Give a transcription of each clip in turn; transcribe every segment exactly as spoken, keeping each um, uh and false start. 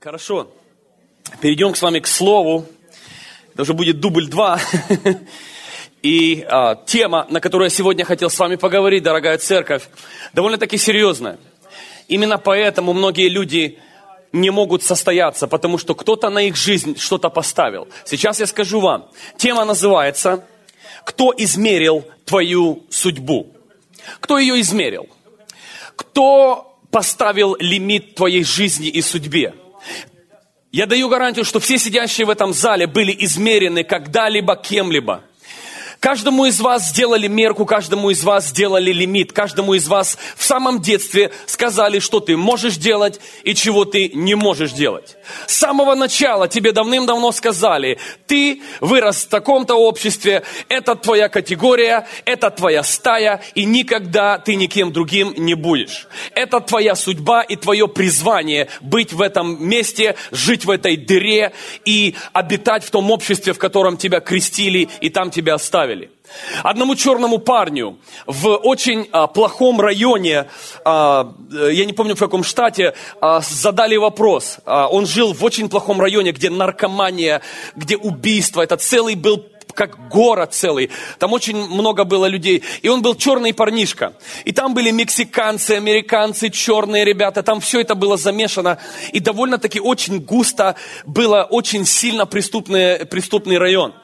Хорошо. Перейдем с вами к слову. Это уже будет дубль два. И а, тема, на которую я сегодня хотел с вами поговорить, дорогая церковь, довольно-таки серьезная. Именно поэтому многие люди не могут состояться, потому что кто-то на их жизнь что-то поставил. Сейчас я скажу вам. Тема называется «Кто измерил твою судьбу?» Кто ее измерил? Кто поставил лимит твоей жизни и судьбе? Я даю гарантию, что все сидящие в этом зале были измерены когда-либо кем-либо. Каждому из вас сделали мерку, каждому из вас сделали лимит, каждому из вас в самом детстве сказали, что ты можешь делать и чего ты не можешь делать. С самого начала тебе давным-давно сказали, ты вырос в таком-то обществе, это твоя категория, это твоя стая, и никогда ты никем другим не будешь. Это твоя судьба и твое призвание быть в этом месте, жить в этой дыре и обитать в том обществе, в котором тебя крестили и там тебя оставили. Одному черному парню в очень а, плохом районе, а, я не помню в каком штате, а, задали вопрос. А, он жил в очень плохом районе, где наркомания, где убийство, это целый был как город целый. Там очень много было людей. И он был черный парнишка. И там были мексиканцы, американцы, черные ребята. Там все это было замешано. И довольно-таки очень густо было, очень сильно преступный, преступный район.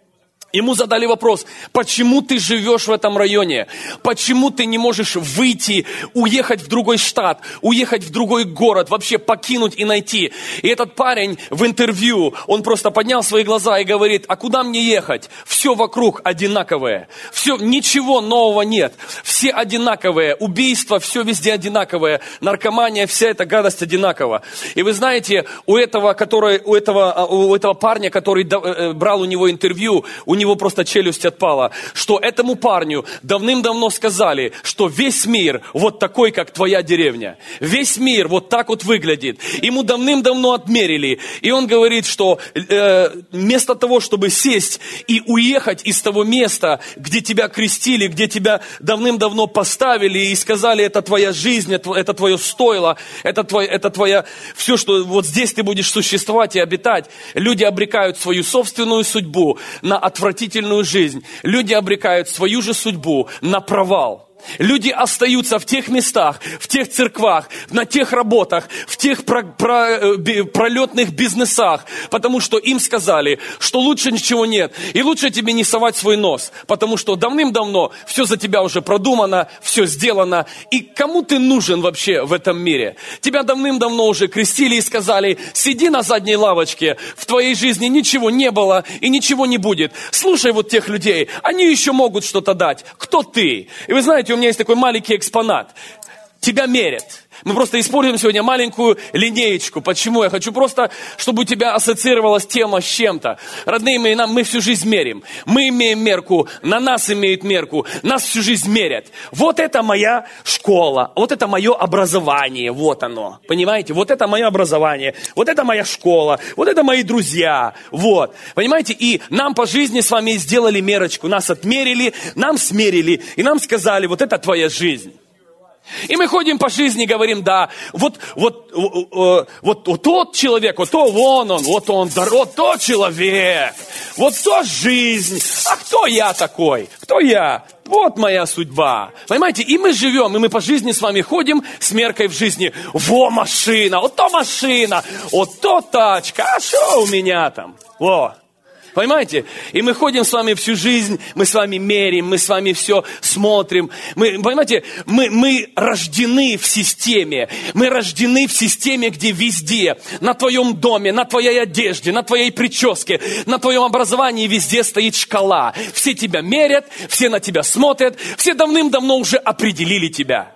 Ему задали вопрос, почему ты живешь в этом районе? Почему ты не можешь выйти, уехать в другой штат, уехать в другой город, вообще покинуть и найти? И этот парень в интервью, он просто поднял свои глаза и говорит, а куда мне ехать? Все вокруг одинаковое. Все, ничего нового нет. Все одинаковые. Убийства, все везде одинаковое. Наркомания, вся эта гадость одинакова. И вы знаете, у этого, который, у этого, у этого парня, который брал у него интервью, у него просто челюсть отпала, что этому парню давным-давно сказали, что весь мир вот такой, как твоя деревня. Весь мир вот так вот выглядит. Ему давным-давно отмерили. И он говорит, что э, вместо того, чтобы сесть и уехать из того места, где тебя крестили, где тебя давным-давно поставили и сказали, это твоя жизнь, это, это твое стойло, это, твой, это твоя... Все, что вот здесь ты будешь существовать и обитать. Люди обрекают свою собственную судьбу на отвратительность. Отвратительную жизнь. Люди обрекают свою же судьбу на провал. Люди остаются в тех местах, в тех церквах, на тех работах, в тех про, про, пролетных бизнесах, потому что им сказали, что лучше ничего нет, и лучше тебе не совать свой нос, потому что давным-давно все за тебя уже продумано, все сделано, и кому ты нужен вообще в этом мире? Тебя давным-давно уже крестили и сказали, сиди на задней лавочке, в твоей жизни ничего не было и ничего не будет. Слушай вот тех людей, они еще могут что-то дать. Кто ты? И вы знаете, у меня есть такой маленький экспонат. Тебя мерят. Мы просто используем сегодня маленькую линеечку. Почему? Я хочу просто, чтобы у тебя ассоциировалась тема с чем-то. Родные мои, нам, мы всю жизнь мерим. Мы имеем мерку, на нас имеют мерку, нас всю жизнь мерят. Вот это моя школа, вот это мое образование, вот оно. Понимаете? Вот это мое образование, вот это моя школа, вот это мои друзья. Вот. Понимаете? И нам по жизни с вами сделали мерочку. Нас отмерили, нам смерили, и нам сказали, вот это твоя жизнь. И мы ходим по жизни и говорим, да, вот, вот, вот, вот, вот тот человек, вот то вон он, вот он, вот тот человек, вот то жизнь, а кто я такой, кто я? Вот моя судьба. Понимаете, и мы живем, и мы по жизни с вами ходим с меркой в жизни. Во, машина, вот то машина, вот то тачка, а что у меня там? Во. Понимаете? И мы ходим с вами всю жизнь, мы с вами меряем, мы с вами все смотрим. Мы, понимаете, мы, мы рождены в системе. Мы рождены в системе, где везде, на твоем доме, на твоей одежде, на твоей прическе, на твоем образовании везде стоит шкала. Все тебя мерят, все на тебя смотрят, все давным-давно уже определили тебя.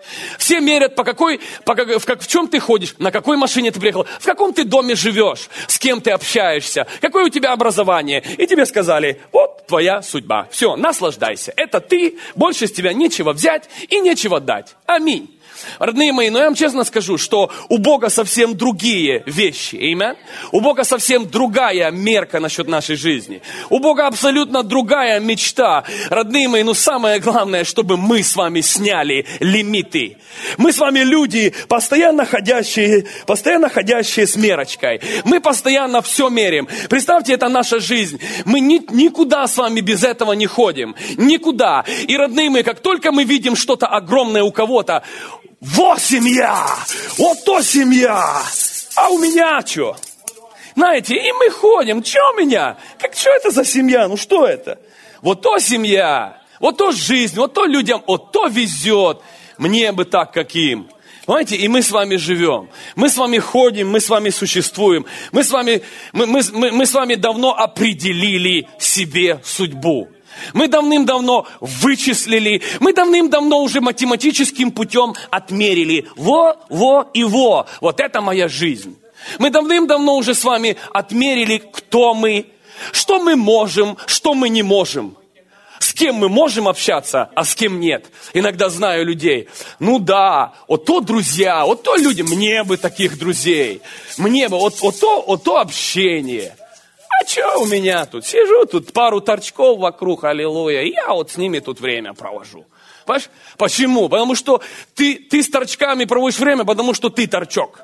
Все мерят, по какой, по как, в, как, в чем ты ходишь, на какой машине ты приехал, в каком ты доме живешь, с кем ты общаешься, какое у тебя образование. И тебе сказали, вот твоя судьба. Все, наслаждайся. Это ты, больше с тебя нечего взять и нечего дать. Аминь. Родные мои, но я вам честно скажу, что у Бога совсем другие вещи. Аминь. У Бога совсем другая мерка насчет нашей жизни. У Бога абсолютно другая мечта. Родные мои, но самое главное, чтобы мы с вами сняли лимиты. Мы с вами люди, постоянно ходящие, постоянно ходящие с мерочкой. Мы постоянно все меряем. Представьте, это наша жизнь. Мы ни, никуда с вами без этого не ходим. Никуда. И, родные мои, как только мы видим что-то огромное у кого-то, вот семья, вот то семья, а у меня что? Знаете, и мы ходим, что у меня? Как, что это за семья? Ну что это? Вот то семья, вот то жизнь, вот то людям, вот то везет. Мне бы так, как им. Понимаете, и мы с вами живем. Мы с вами ходим, мы с вами существуем. Мы с вами, мы, мы, мы, мы с вами давно определили себе судьбу. Мы давным-давно вычислили, мы давным-давно уже математическим путем отмерили. Во, во и во. Вот это моя жизнь. Мы давным-давно уже с вами отмерили, кто мы, что мы можем, что мы не можем. С кем мы можем общаться, а с кем нет. Иногда знаю людей. Ну да, вот то друзья, вот то люди, мне бы таких друзей. Мне бы, вот, вот, то, вот то общение. А что у меня тут? Сижу тут, пару торчков вокруг, аллилуйя. И я вот с ними тут время провожу. Понимаешь? Почему? Потому что ты, ты с торчками проводишь время, потому что ты торчок.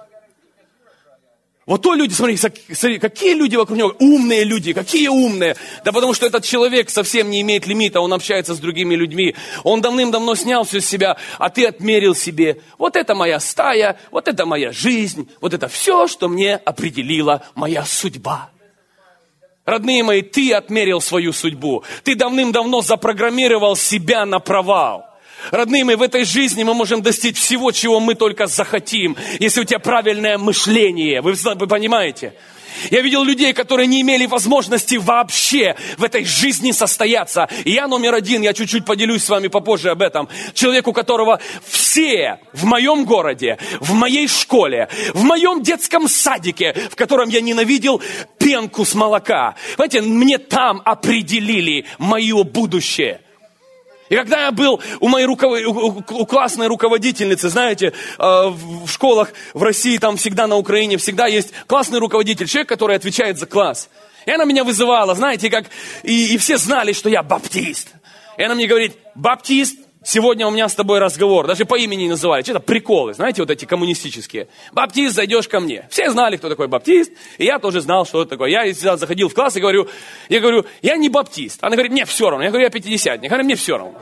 Вот то люди, смотри, смотри, какие люди вокруг него, умные люди, какие умные. Да потому что этот человек совсем не имеет лимита, он общается с другими людьми. Он давным-давно снял все с себя, а ты отмерил себе. Вот это моя стая, вот это моя жизнь, вот это все, что мне определила моя судьба. Родные мои, ты отмерил свою судьбу. Ты давным-давно запрограммировал себя на провал. Родные мои, в этой жизни мы можем достичь всего, чего мы только захотим, если у тебя правильное мышление. Вы, вы понимаете? Я видел людей, которые не имели возможности вообще в этой жизни состояться. И я номер один, я чуть-чуть поделюсь с вами попозже об этом. Человек, у которого все в моем городе, в моей школе, в моем детском садике, в котором я ненавидел пенку с молока. Понимаете, мне там определили мое будущее. И когда я был у моей руков... у классной руководительницы, знаете, в школах в России, там всегда на Украине, всегда есть классный руководитель, человек, который отвечает за класс. И она меня вызывала, знаете, как... И, и все знали, что я баптист. И она мне говорит: баптист, сегодня у меня с тобой разговор. Даже по имени не называли. Что-то приколы, знаете, вот эти коммунистические. Баптист, зайдешь ко мне. Все знали, кто такой баптист. И я тоже знал, что это такое. Я всегда заходил в класс и говорю, я говорю, я не баптист. Она говорит, мне все равно. Я говорю, я пятидесятник. Я говорю, мне все равно.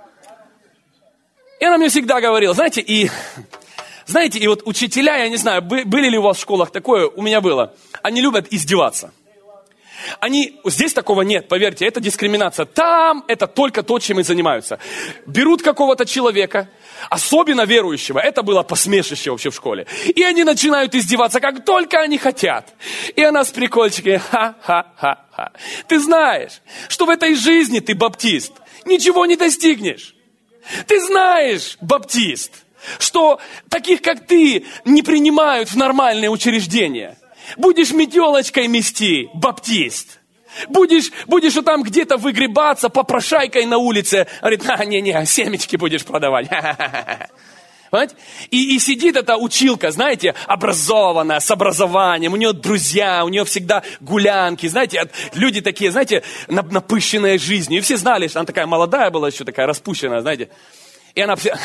И она мне всегда говорила, знаете, и... Знаете, и вот учителя, я не знаю, были ли у вас в школах такое, у меня было. Они любят издеваться. Они, здесь такого нет, поверьте, это дискриминация. Там это только то, чем и занимаются. Берут какого-то человека, особенно верующего, это было посмешище вообще в школе. И они начинают издеваться, как только они хотят. И она с прикольчиками, ха-ха-ха-ха. Ты знаешь, что в этой жизни ты баптист, ничего не достигнешь. Ты знаешь, баптист, что таких, как ты, не принимают в нормальные учреждения. Будешь метелочкой мести, баптист. Будешь, будешь вот там где-то выгребаться попрошайкой на улице. Говорит, а, не-не, семечки будешь продавать. Понимаете? И, и сидит эта училка, знаете, образованная, с образованием. У нее друзья, у нее всегда гулянки. Знаете, люди такие, знаете, напыщенные жизнью. И все знали, что она такая молодая была, еще такая распущенная, знаете. И она все,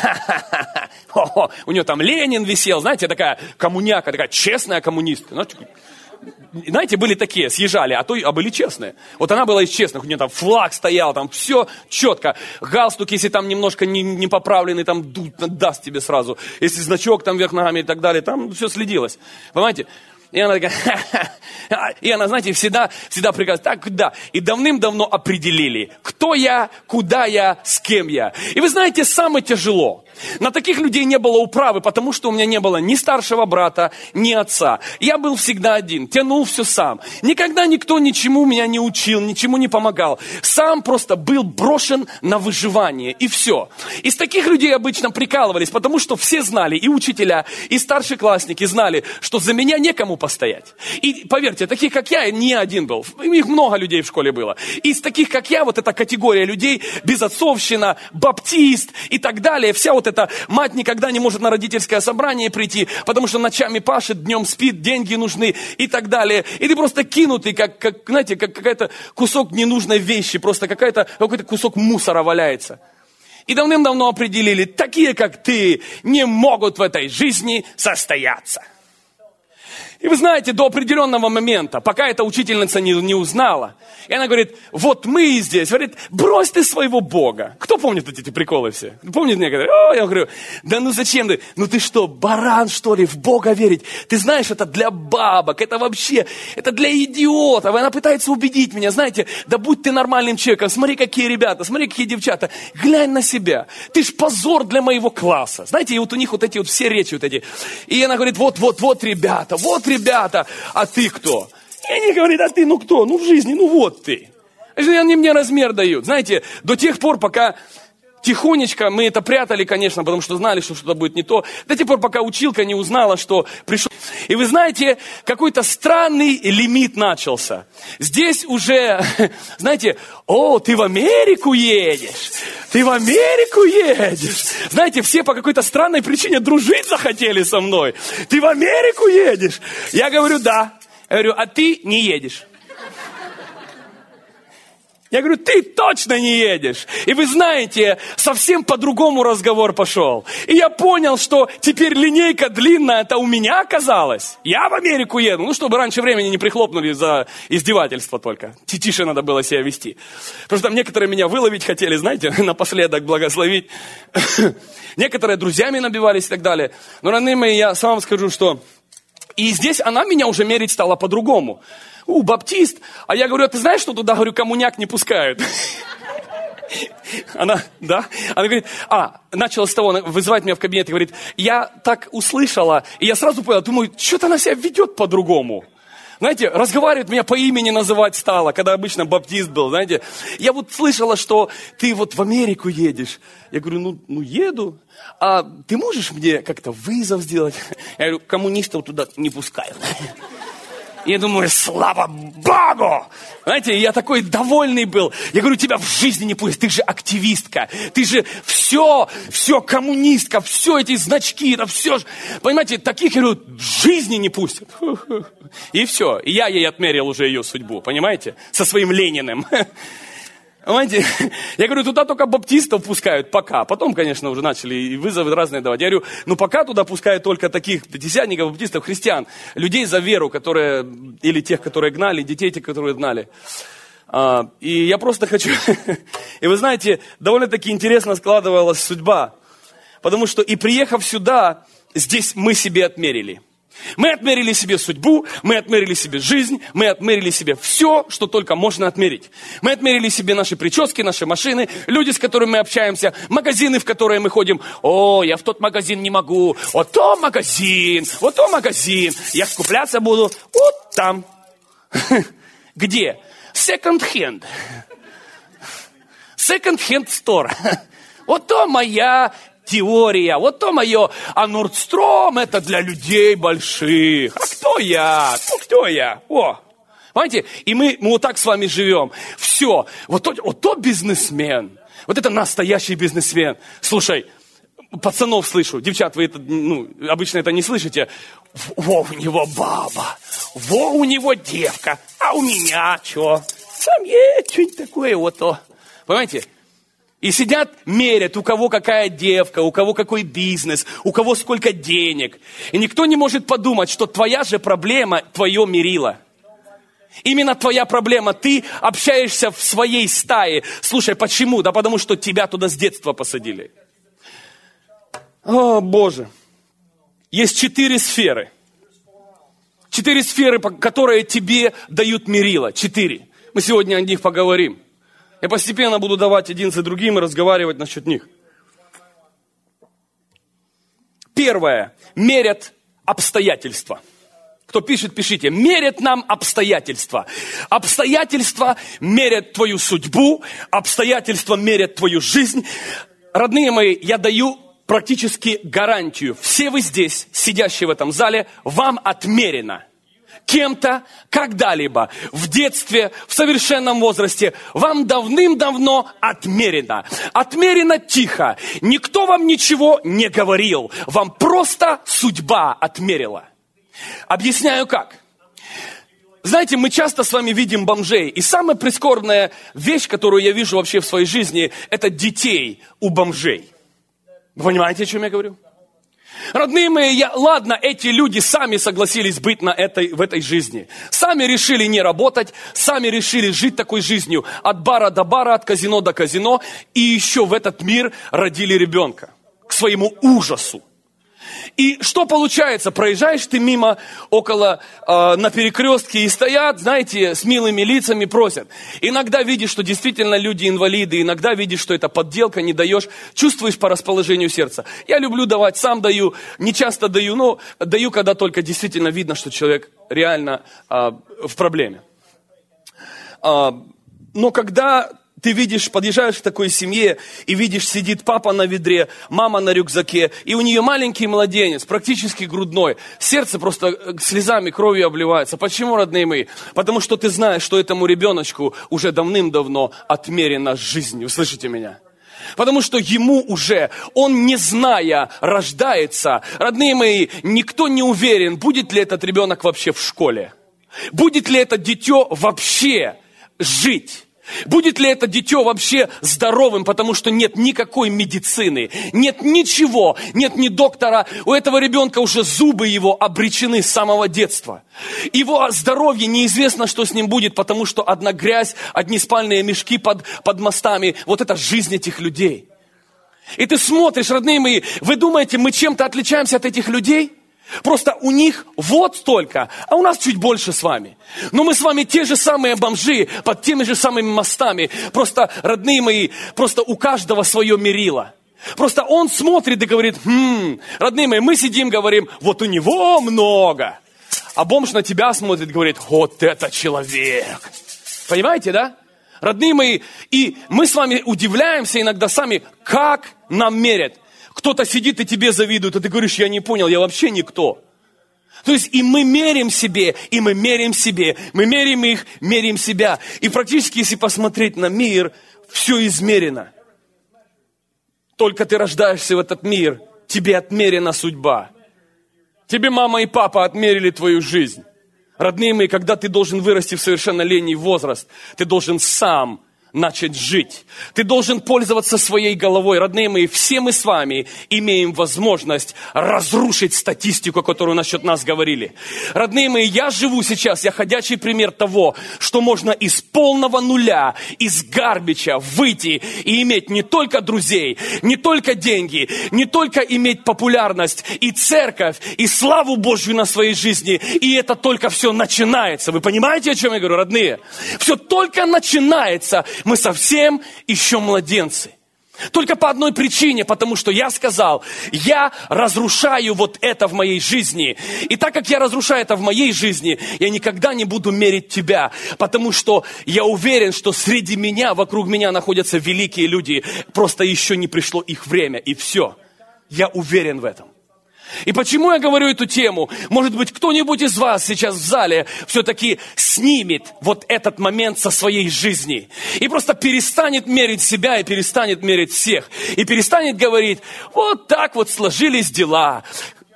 у нее там Ленин висел, знаете, такая коммуняка, такая честная коммунистка. Знаете, были такие, съезжали, а то а были честные. Вот она была из честных, у нее там флаг стоял, там все четко. Галстук, если там немножко не, не поправленный, там даст тебе сразу. Если значок там вверх ногами и так далее, там все следилось. Понимаете? И она такая, и она, знаете, всегда, всегда приказывает, так, куда? И давным-давно определили, кто я, куда я, с кем я. И вы знаете, самое тяжело. На таких людей не было управы, потому что у меня не было ни старшего брата, ни отца. Я был всегда один, тянул все сам. Никогда никто ничему меня не учил, ничему не помогал. Сам просто был брошен на выживание, и все. Из таких людей обычно прикалывались, потому что все знали, и учителя, и старшеклассники знали, что за меня некому постоять. И поверьте, таких как я не один был. Их много людей в школе было. Из таких как я, вот эта категория людей, безотцовщина, баптист и так далее, вся вот вот эта мать никогда не может на родительское собрание прийти, потому что ночами пашет, днем спит, деньги нужны и так далее. И ты просто кинутый, как, как знаете, как какой-то кусок ненужной вещи, просто какая-то, какой-то кусок мусора валяется. И давным-давно определили, такие как ты не могут в этой жизни состояться. И вы знаете, до определенного момента, пока эта учительница не, не узнала, и она говорит, вот мы здесь, говорит, брось ты своего Бога. Кто помнит эти, эти приколы все? Помнит некоторые? О, я говорю, да ну зачем ты? Ну ты что, баран что ли, в Бога верить? Ты знаешь, это для бабок, это вообще, это для идиотов. И она пытается убедить меня, знаете, да будь ты нормальным человеком, смотри, какие ребята, смотри, какие девчата, глянь на себя. Ты ж позор для моего класса. Знаете, и вот у них вот эти вот все речи вот эти. И она говорит, вот, вот, вот, ребята, вот, ребята, а ты кто? И они говорят, а ты ну кто? Ну в жизни, ну вот ты. Они мне размер дают. Знаете, до тех пор, пока тихонечко, мы это прятали, конечно, потому что знали, что что-то будет не то. До тех пор, пока училка не узнала, что пришел. И вы знаете, какой-то странный лимит начался. Здесь уже, знаете, о, ты в Америку едешь. Ты в Америку едешь. Знаете, все по какой-то странной причине дружить захотели со мной. Ты в Америку едешь. Я говорю, да. Я говорю, а ты не едешь. Я говорю, ты точно не едешь. И вы знаете, совсем по-другому разговор пошел. И я понял, что теперь линейка длинная, это у меня оказалось. Я в Америку еду. Ну, чтобы раньше времени не прихлопнули за издевательство только. Тише надо было себя вести. Потому что там некоторые меня выловить хотели, знаете, напоследок благословить. Некоторые друзьями набивались и так далее. Но, родные мои, я сам вам скажу, что... И здесь она меня уже мерить стала по-другому. У, баптист. А я говорю, а ты знаешь, что туда, говорю, коммуняк не пускают? Она, да? Она говорит, а, начала с того, вызывать меня в кабинет и говорит, я так услышала, и я сразу понял, думаю, что-то она себя ведет по-другому. Знаете, разговаривает, меня по имени называть стала, когда обычно баптист был, знаете. Я вот слышала, что ты вот в Америку едешь. Я говорю, ну, ну еду. А ты можешь мне как-то вызов сделать? Я говорю, коммунистов туда не пускаю. И я думаю, слава Богу! Знаете, я такой довольный был. Я говорю, тебя в жизни не пустят, ты же активистка. Ты же все, все коммунистка, все эти значки, это все. Понимаете, таких, я говорю, в жизни не пустят. И все. И я ей отмерил уже ее судьбу, понимаете? Со своим Лениным. Понимаете? Я говорю, туда только баптистов пускают пока. Потом, конечно, уже начали и вызовы разные давать. Я говорю, ну пока туда пускают только таких пятидесятников, баптистов, христиан. Людей за веру, которые, или тех, которые гнали, детей тех, которые гнали. А, и я просто хочу... И вы знаете, довольно-таки интересно складывалась судьба. Потому что и приехав сюда, здесь мы себе отмерили. Мы отмерили себе судьбу, мы отмерили себе жизнь, мы отмерили себе все, что только можно отмерить. Мы отмерили себе наши прически, наши машины, люди, с которыми мы общаемся, магазины, в которые мы ходим. О, я в тот магазин не могу, вот то магазин, вот то магазин, я скупляться буду вот там. Где? Second-hand. Second-hand store. Вот то моя... теория, вот то мое, а Нордстром это для людей больших. А кто я? Ну, кто я? О, понимаете? И мы, мы вот так с вами живем. Все, вот то, вот то бизнесмен, вот это настоящий бизнесмен. Слушай, пацанов слышу, девчат, вы это, ну, обычно это не слышите. Во, у него баба, во, у него девка, а у меня что? Сам есть что-нибудь такое вот то. Понимаете? И сидят, мерят, у кого какая девка, у кого какой бизнес, у кого сколько денег. И никто не может подумать, что твоя же проблема, твое мерило. Именно твоя проблема, ты общаешься в своей стае. Слушай, почему? Да потому что тебя туда с детства посадили. О, Боже. Есть четыре сферы. Четыре сферы, которые тебе дают мерило. Четыре. Мы сегодня о них поговорим. Я постепенно буду давать один за другим и разговаривать насчет них. Первое. Мерят обстоятельства. Кто пишет, пишите. Мерят нам обстоятельства. Обстоятельства мерят твою судьбу. Обстоятельства мерят твою жизнь. Родные мои, я даю практически гарантию. Все вы здесь, сидящие в этом зале, вам отмерено. кем-то, когда-либо, в детстве, в совершенном возрасте, вам давным-давно отмерено. Отмерено тихо. Никто вам ничего не говорил. Вам просто судьба отмерила. Объясняю как. Знаете, мы часто с вами видим бомжей. И самая прискорбная вещь, которую я вижу вообще в своей жизни, это детей у бомжей. Вы понимаете, о чем я говорю? Родные мои, я, ладно, эти люди сами согласились быть на этой, в этой жизни. Сами решили не работать, сами решили жить такой жизнью. От бара до бара, от казино до казино. И еще в этот мир родили ребенка. К своему ужасу. И что получается? Проезжаешь ты мимо, около, э, на перекрестке, и стоят, знаете, с милыми лицами просят. Иногда видишь, что действительно люди инвалиды, иногда видишь, что это подделка, не даешь, чувствуешь по расположению сердца. Я люблю давать, сам даю, не часто даю, но даю, когда только действительно видно, что человек реально э, в проблеме. Э, но когда... Ты видишь, подъезжаешь к такой семье и видишь, сидит папа на ведре, мама на рюкзаке, и у нее маленький младенец, практически грудной. Сердце просто слезами, кровью обливается. Почему, родные мои? Потому что ты знаешь, что этому ребеночку уже давным-давно отмерена жизнь. Вы слышите меня? Потому что ему уже, он не зная, рождается. Родные мои, никто не уверен, будет ли этот ребенок вообще в школе. Будет ли это дитё вообще жить. Будет ли это дитё вообще здоровым, потому что нет никакой медицины, нет ничего, нет ни доктора. У этого ребенка уже зубы его обречены с самого детства. Его здоровье неизвестно, что с ним будет, потому что одна грязь, одни спальные мешки под, под мостами. Вот это жизнь этих людей. И ты смотришь, родные мои, вы думаете, мы чем-то отличаемся от этих людей? Просто у них вот столько, а у нас чуть больше с вами. Но мы с вами те же самые бомжи, под теми же самыми мостами. Просто, родные мои, просто у каждого свое мерило. Просто он смотрит и говорит, хм, родные мои, мы сидим, говорим, вот у него много. А бомж на тебя смотрит и говорит, вот это человек. Понимаете, да? Родные мои, и мы с вами удивляемся иногда сами, как нам мерят. Кто-то сидит и тебе завидует, а ты говоришь, я не понял, я вообще никто. То есть и мы меряем себе, и мы меряем себе, мы меряем их, меряем себя. И практически, если посмотреть на мир, все измерено. Только ты рождаешься в этот мир, тебе отмерена судьба. Тебе мама и папа отмерили твою жизнь. Родные мои, когда ты должен вырасти в совершеннолетний возраст, ты должен сам начать жить. Ты должен пользоваться своей головой. Родные мои, все мы с вами имеем возможность разрушить статистику, которую насчет нас говорили. Родные мои, я живу сейчас, я ходячий пример того, что можно из полного нуля, из гарбича выйти и иметь не только друзей, не только деньги, не только иметь популярность и церковь, и славу Божью на своей жизни. И это только все начинается. Вы понимаете, о чем я говорю, родные? Все только начинается. Мы совсем еще младенцы. Только по одной причине, потому что я сказал, я разрушаю вот это в моей жизни. И так как я разрушаю это в моей жизни, я никогда не буду мерить тебя, потому что я уверен, что среди меня, вокруг меня находятся великие люди. Просто еще не пришло их время, и все. Я уверен в этом. И почему я говорю эту тему? Может быть, кто-нибудь из вас сейчас в зале все-таки снимет вот этот момент со своей жизни. И просто перестанет мерить себя и перестанет мерить всех. И перестанет говорить, вот так вот сложились дела.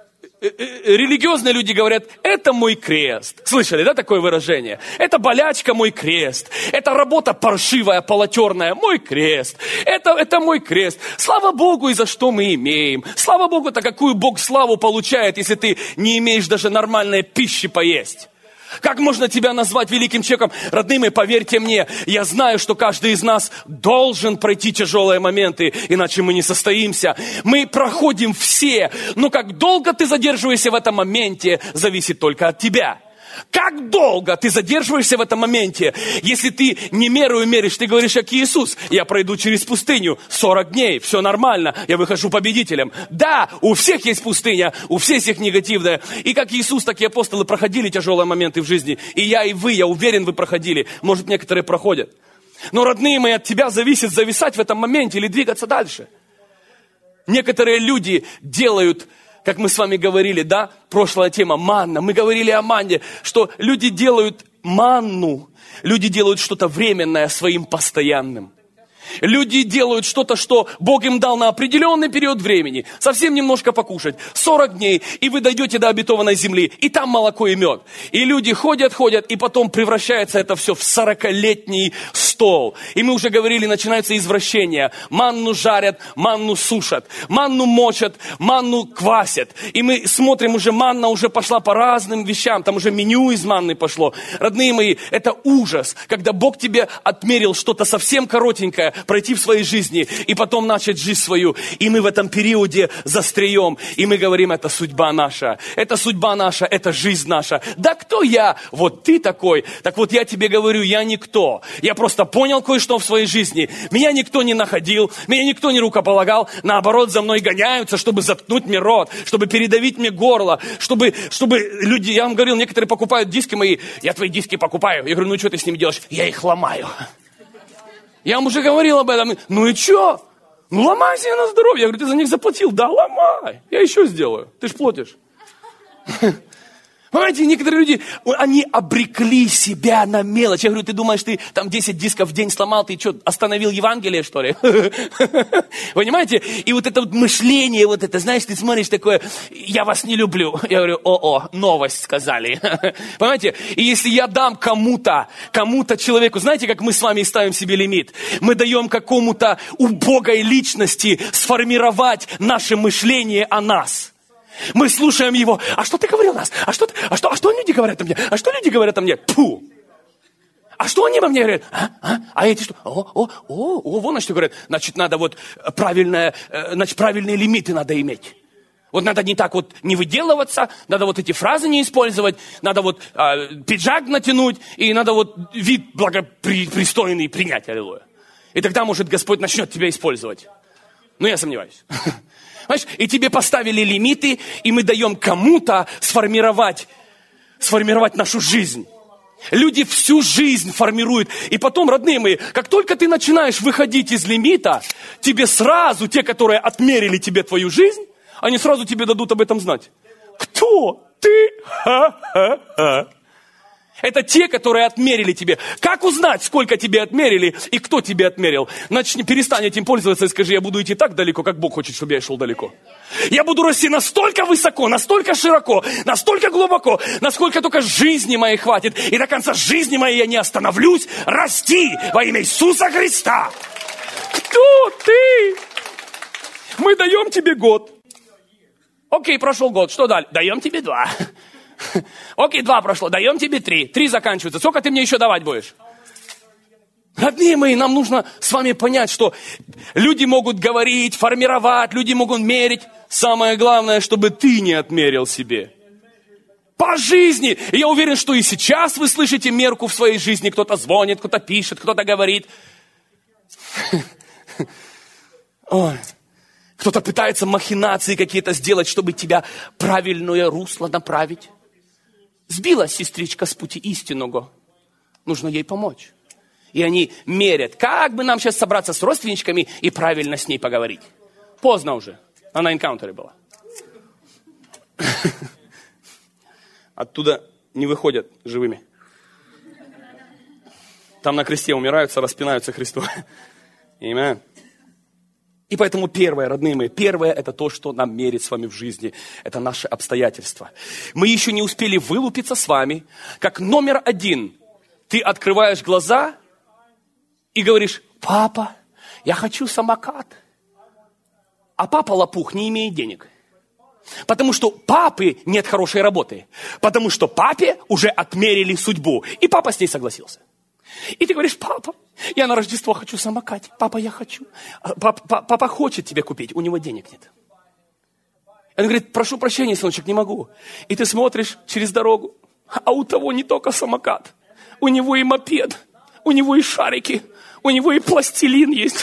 Религиозные люди говорят, это мой крест. Слышали, да, такое выражение? Это болячка, мой крест. Это работа паршивая, полотерная, мой крест. Это, это мой крест. Слава Богу, и за что мы имеем. Слава Богу-то, какую Бог славу получает, если ты не имеешь даже нормальной пищи поесть. Как можно тебя назвать великим человеком? Родные, поверьте мне, я знаю, что каждый из нас должен пройти тяжелые моменты, иначе мы не состоимся. Мы проходим все, но как долго ты задерживаешься в этом моменте, зависит только от тебя. Как долго ты задерживаешься в этом моменте, если ты не меру меришь, ты говоришь, как Иисус, я пройду через пустыню сорок дней, все нормально, я выхожу победителем. Да, у всех есть пустыня, у всех есть негативная. И как Иисус, так и апостолы проходили тяжелые моменты в жизни. И я, и вы, я уверен, вы проходили. Может, некоторые проходят. Но, родные мои, от тебя зависит зависать в этом моменте или двигаться дальше. Некоторые люди делают как мы с вами говорили, да, прошлая тема, манна. Мы говорили о манне, что люди делают манну, люди делают что-то временное своим постоянным. Люди делают что-то, что Бог им дал на определенный период времени. Совсем немножко покушать. сорок дней, и вы дойдете до обетованной земли. И там молоко и мед. И люди ходят, ходят, и потом превращается это все в сорокалетний стол. И мы уже говорили, начинаются извращения. Манну жарят, манну сушат, манну мочат, манну квасят. И мы смотрим, уже манна уже пошла по разным вещам. Там уже меню из манны пошло. Родные мои, это ужас, когда Бог тебе отмерил что-то совсем коротенькое, пройти в своей жизни и потом начать жизнь свою. И мы в этом периоде застреем. И мы говорим, это судьба наша. Это судьба наша, это жизнь наша. Да кто я? Вот ты такой. Так вот я тебе говорю, я никто. Я просто понял кое-что в своей жизни. Меня никто не находил, меня никто не рукополагал. Наоборот, за мной гоняются, чтобы заткнуть мне рот, чтобы передавить мне горло, чтобы, чтобы люди, я вам говорил, некоторые покупают диски мои. Я твои диски покупаю. Я говорю, ну что ты с ними делаешь? Я их ломаю. Я вам уже говорил об этом. Ну и что? Ну ломай себе на здоровье. Я говорю, ты за них заплатил? Да, ломай. Я еще сделаю. Ты ж платишь. Понимаете, некоторые люди, они обрекли себя на мелочь. Я говорю, ты думаешь, ты там десять дисков в день сломал, ты что, остановил Евангелие, что ли? Понимаете? И вот это вот мышление, вот это, знаешь, ты смотришь такое, я вас не люблю. Я говорю, о-о, новость сказали. Понимаете? И если я дам кому-то, кому-то человеку, знаете, как мы с вами ставим себе лимит? Мы даем какому-то убогой личности сформировать наше мышление о нас. Мы слушаем его. А что ты говорил нас? А что, а что, а что люди говорят о мне? А что люди говорят о мне? Пфу! А что они обо мне говорят? А, а, а эти что? О, о, о, о, вон, что говорят. Значит, надо вот правильное, значит, правильные лимиты надо иметь. Вот надо не так вот не выделываться, надо вот эти фразы не использовать, надо вот а, пиджак натянуть, и надо вот вид благопристойный принять, аллилуйя. И тогда, может, Господь начнет тебя использовать. Но я сомневаюсь. Понимаешь? И тебе поставили лимиты, и мы даем кому-то сформировать, сформировать нашу жизнь. Люди всю жизнь формируют. И потом, родные мои, как только ты начинаешь выходить из лимита, тебе сразу, те, которые отмерили тебе твою жизнь, они сразу тебе дадут об этом знать. Кто ты? Ха-ха-ха. Это те, которые отмерили тебе. Как узнать, сколько тебе отмерили и кто тебе отмерил? Начни, перестань этим пользоваться и скажи, я буду идти так далеко, как Бог хочет, чтобы я шел далеко. Я буду расти настолько высоко, настолько широко, настолько глубоко, насколько только жизни моей хватит. И до конца жизни моей я не остановлюсь. Расти во имя Иисуса Христа. Кто ты? Мы даем тебе год. Окей, прошел год. Что дальше? Даем тебе два. Окей, два прошло, даем тебе три. Три заканчиваются. Сколько ты мне еще давать будешь? Родные мои, нам нужно с вами понять, что люди могут говорить, формировать, люди могут мерить. Самое главное, чтобы ты не отмерил себе. По жизни. И я уверен, что и сейчас вы слышите мерку в своей жизни. Кто-то звонит, кто-то пишет, кто-то говорит. Ой. Кто-то пытается махинации какие-то сделать, чтобы тебя в правильное русло направить. Сбила сестричка с пути истинного. Нужно ей помочь. И они мерят, как бы нам сейчас собраться с родственничками и правильно с ней поговорить. Поздно уже. Она на энкаунтере была. Оттуда не выходят живыми. Там на кресте умираются, распинаются Христу. Аминь. И поэтому первое, родные мои, первое это то, что нам мерит с вами в жизни. Это наши обстоятельства. Мы еще не успели вылупиться с вами, как номер один. Ты открываешь глаза и говоришь, папа, я хочу самокат. А папа лопух не имеет денег. Потому что у папы нет хорошей работы. Потому что папе уже отмерили судьбу. И папа с ней согласился. И ты говоришь, папа, я на Рождество хочу самокат. Папа, я хочу. Папа, папа хочет тебе купить, у него денег нет. Он говорит, прошу прощения, сыночек, не могу. И ты смотришь через дорогу, а у того не только самокат. У него и мопед, у него и шарики, у него и пластилин есть.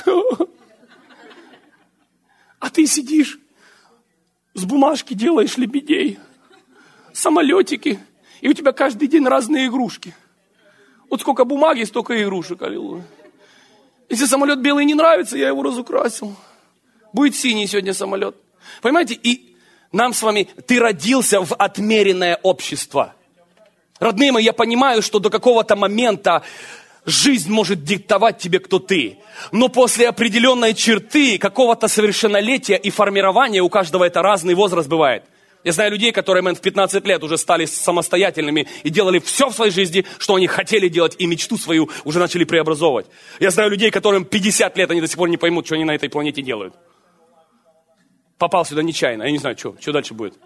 А ты сидишь, с бумажки делаешь лебедей, самолетики, и у тебя каждый день разные игрушки. Вот сколько бумаги, столько игрушек, аллилуйя. Если самолет белый не нравится, я его разукрасил. Будет синий сегодня самолет. Понимаете, и Нам с вами, ты родился в отмеренное общество. Родные мои, я понимаю, что до какого-то момента жизнь может диктовать тебе, кто ты. Но после определенной черты, какого-то совершеннолетия и формирования, у каждого это разный возраст бывает. Я знаю людей, которые в пятнадцать лет уже стали самостоятельными и делали все в своей жизни, что они хотели делать, и мечту свою уже начали преобразовывать. Я знаю людей, которым пятьдесят лет, они до сих пор не поймут, что они на этой планете делают. Попал сюда нечаянно, я не знаю, что, что дальше будет.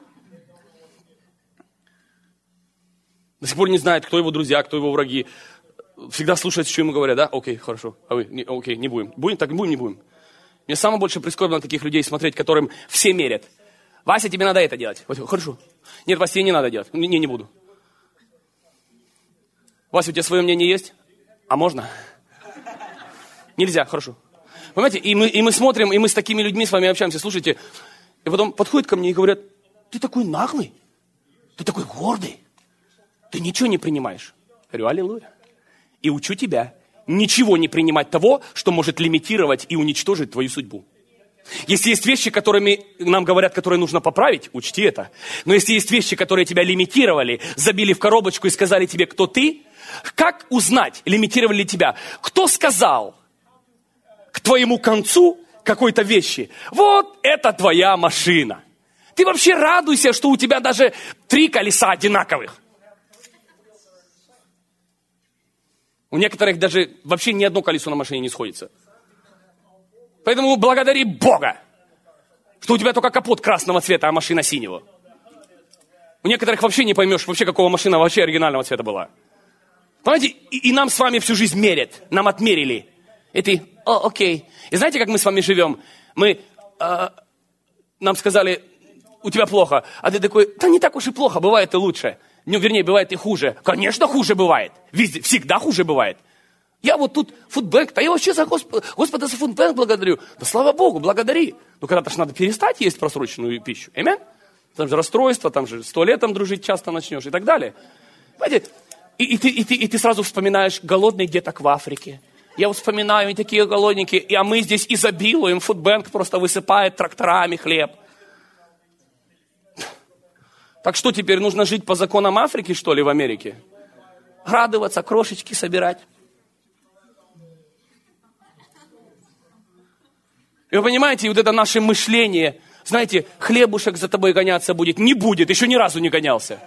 До сих пор не знает, кто его друзья, кто его враги. Всегда слушает, что ему говорят, да? Окей, хорошо. А вы? Не, окей, не будем. Будем? Так будем, не будем. Мне самое больше прискорбно таких людей смотреть, которым все мерят. Вася, тебе надо это делать. Хорошо. Нет, Вася, тебе не надо делать. Не, не буду. Вася, у тебя свое мнение есть? А можно? Нельзя, хорошо. Понимаете, и мы, и мы смотрим, и мы с такими людьми с вами общаемся. Слушайте, и потом подходят ко мне и говорят, ты такой наглый, ты такой гордый, ты ничего не принимаешь. Я говорю, аллилуйя. И учу тебя ничего не принимать того, что может лимитировать и уничтожить твою судьбу. Если есть вещи, которыми нам говорят, которые нужно поправить, учти это. Но если есть вещи, которые тебя лимитировали, забили в коробочку и сказали тебе, кто ты, как узнать, лимитировали ли тебя? Кто сказал к твоему концу какой-то вещи? Вот это твоя машина. Ты вообще радуйся, что у тебя даже три колеса одинаковых. У некоторых даже вообще ни одно колесо на машине не сходится. Поэтому благодари Бога, что у тебя только капот красного цвета, а машина синего. У некоторых вообще не поймешь, вообще какого машина вообще оригинального цвета была. Понимаете, и, и нам с вами всю жизнь мерят, нам отмерили. И ты, о, окей. И знаете, как мы с вами живем? Мы, э, нам сказали, у тебя плохо. А ты такой, да не так уж и плохо, бывает и лучше. Ну, вернее, бывает и хуже. Конечно, хуже бывает. Везде, всегда хуже бывает. Я вот тут фудбэнк, да я вообще за Господа, Господа за фудбэнк благодарю. Да слава Богу, благодари. Ну, когда-то же надо перестать есть просроченную пищу. Аминь? Там же расстройство, там же с туалетом дружить часто начнешь и так далее. Понимаете? И, и, ты, и, ты, и ты сразу вспоминаешь голодных деток в Африке. Я вот вспоминаю, они такие голодники, и, а мы здесь изобилуем, фудбэнк просто высыпает тракторами хлеб. Так что теперь, нужно жить по законам Африки, что ли, в Америке? Радоваться, крошечки собирать. И вы понимаете, вот это наше мышление, знаете, хлебушек за тобой гоняться будет, не будет, еще ни разу не гонялся.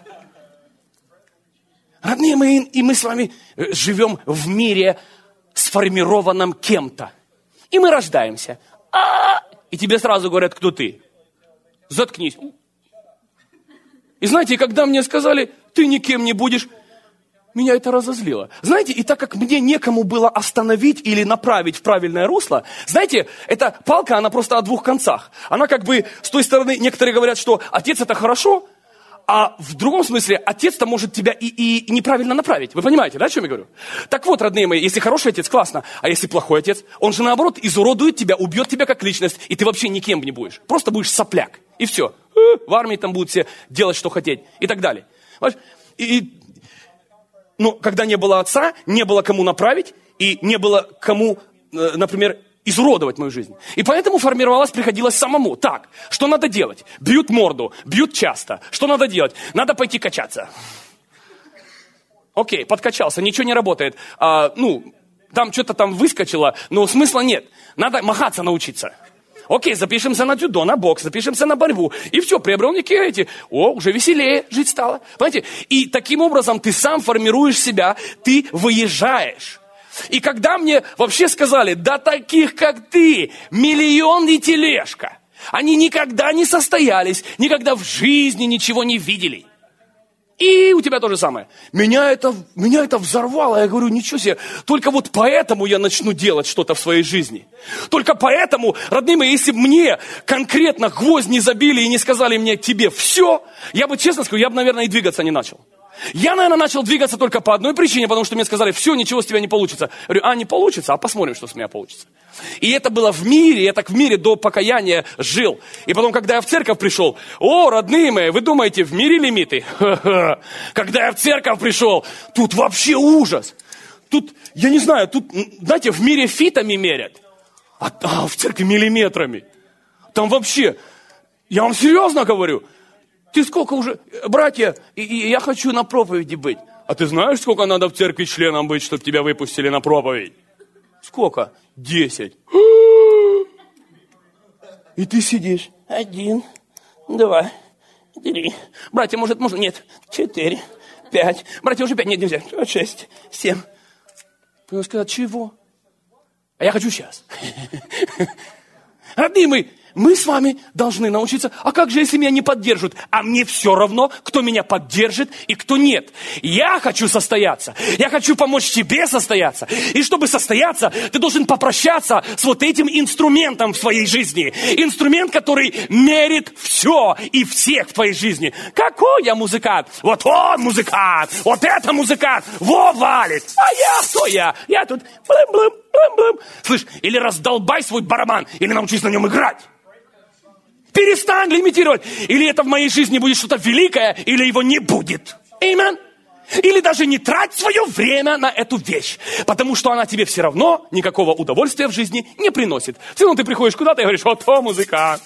Родные мои, и мы с вами живем в мире, сформированном кем-то. И мы рождаемся. А-а-а! И тебе сразу говорят, кто ты. Заткнись. И знаете, когда мне сказали, ты никем не будешь, меня это разозлило. Знаете, и так как мне некому было остановить или направить в правильное русло, знаете, эта палка, она просто о двух концах. Она как бы, с той стороны, некоторые говорят, что отец это хорошо, а в другом смысле, отец-то может тебя и, и неправильно направить. Вы понимаете, да, о чем я говорю? Так вот, родные мои, если хороший отец, классно. А если плохой отец, он же наоборот изуродует тебя, убьет тебя как личность, и ты вообще никем не будешь. Просто будешь сопляк. И все. В армии там будут все делать, что хотеть. И так далее. И, и, ну, когда не было отца, не было кому направить, и не было кому, например, изуродовать мою жизнь. И поэтому формировалось, приходилось самому. Так, что надо делать? Бьют морду, бьют часто. Что надо делать? Надо пойти качаться. Окей, подкачался, ничего не работает. А, ну, там что-то там выскочило, но смысла нет. Надо махаться научиться. Окей, запишемся на дзюдо, на бокс, запишемся на борьбу. И все, приобрел некие эти. О, уже веселее жить стало. Понимаете? И таким образом ты сам формируешь себя, ты выезжаешь. И когда мне вообще сказали, да таких, как ты, миллион и тележка. Они никогда не состоялись, никогда в жизни ничего не видели. И у тебя то же самое. Меня это, меня это взорвало. Я говорю, ничего себе. Только вот поэтому я начну делать что-то в своей жизни. Только поэтому, родные мои, если бы мне конкретно гвоздь не забили и не сказали мне тебе все, я бы, честно скажу, я бы, наверное, и двигаться не начал. Я, наверное, начал двигаться только по одной причине, потому что мне сказали, все, ничего с тебя не получится. Я говорю, а, не получится, а посмотрим, что с меня получится. И это было в мире, я так в мире до покаяния жил. И потом, когда я в церковь пришел, о, родные мои, вы думаете, в мире лимиты? Ха-ха. Когда я в церковь пришел, тут вообще ужас. Тут, я не знаю, тут, знаете, в мире фитами мерят, а, а в церкви миллиметрами. Там вообще, Я вам серьезно говорю. Ты сколько уже, братья, и, и я хочу на проповеди быть. А ты знаешь, сколько надо в церкви членам быть, чтобы тебя выпустили на проповедь? Сколько? Десять. И ты сидишь. Один, два, три. Братья, может, можно? Нет. Четыре, пять. Братья, уже пять. Нет, нельзя. Шесть, семь. Он сказал, чего? А я хочу сейчас. Родные, мы с вами должны научиться. А как же, если меня не поддержат? А мне все равно, кто меня поддержит и кто нет. Я хочу состояться. Я хочу помочь тебе состояться. И чтобы состояться, ты должен попрощаться с вот этим инструментом в своей жизни. Инструмент, который мерит все и всех в твоей жизни. Какой я музыкант? Вот он музыкант. Вот это музыкант. Во валит. А я кто я? Я тут блым-блым, блым-блым. Слышь, или раздолбай свой барабан, или научись на нем играть. Перестань лимитировать. Или это в моей жизни будет что-то великое, или его не будет. Аминь. Или даже не трать свое время на эту вещь. Потому что она тебе все равно никакого удовольствия в жизни не приносит. Все равно ты приходишь куда-то и говоришь, вот то музыкант.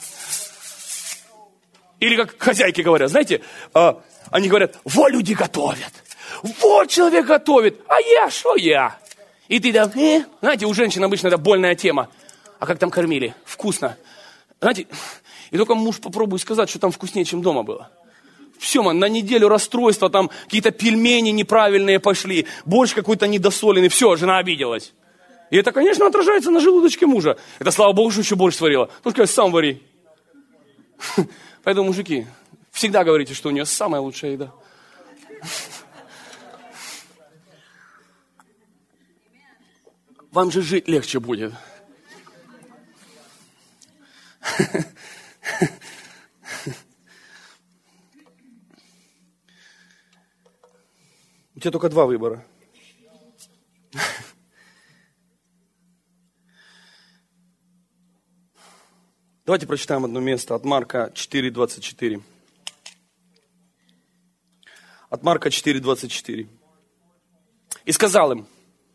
Или как хозяйки говорят, знаете, э, они говорят, во люди готовят. Вот человек готовит. А я, что я? И ты там, э? Знаете, у женщин обычно это больная тема. А как там кормили? Вкусно. Знаете, и только муж попробует сказать, что там вкуснее, чем дома было. Все, man, на неделю расстройства, там какие-то пельмени неправильные пошли, борщ какой-то недосоленный, все, жена обиделась. И это, конечно, отражается на желудочке мужа. Это, слава Богу, что еще борщ сварила. Только сам вари. Поэтому, мужики, всегда говорите, что у нее самая лучшая еда. Вам же жить легче будет. У тебя только два выбора. Давайте прочитаем одно место от Марка четыре двадцать четыре. От Марка четыре двадцать четыре. И сказал им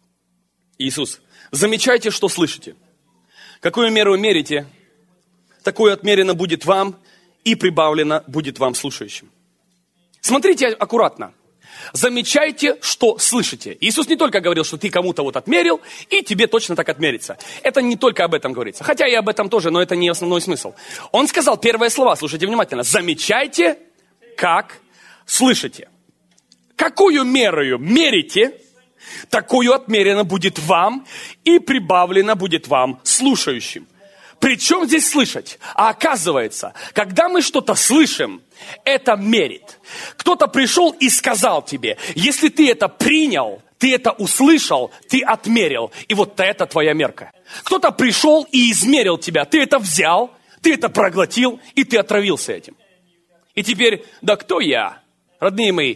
Иисус, замечайте, что слышите. Какую меру мерите, такое отмерено будет вам, и прибавлено будет вам слушающим. Смотрите аккуратно. Замечайте, что слышите. Иисус не только говорил, что ты кому-то вот отмерил, и тебе точно так отмерится. Это не только об этом говорится. Хотя и об этом тоже, но это не основной смысл. Он сказал первые слова, слушайте внимательно. Замечайте, как слышите. Какую мерою мерите, такую отмерено будет вам, и прибавлено будет вам слушающим. Причем здесь слышать? А оказывается, когда мы что-то слышим, это мерит. Кто-то пришел и сказал тебе, если ты это принял, ты это услышал, ты отмерил. И вот это твоя мерка. Кто-то пришел и измерил тебя. Ты это взял, ты это проглотил, и ты отравился этим. И теперь, да кто я? Родные мои,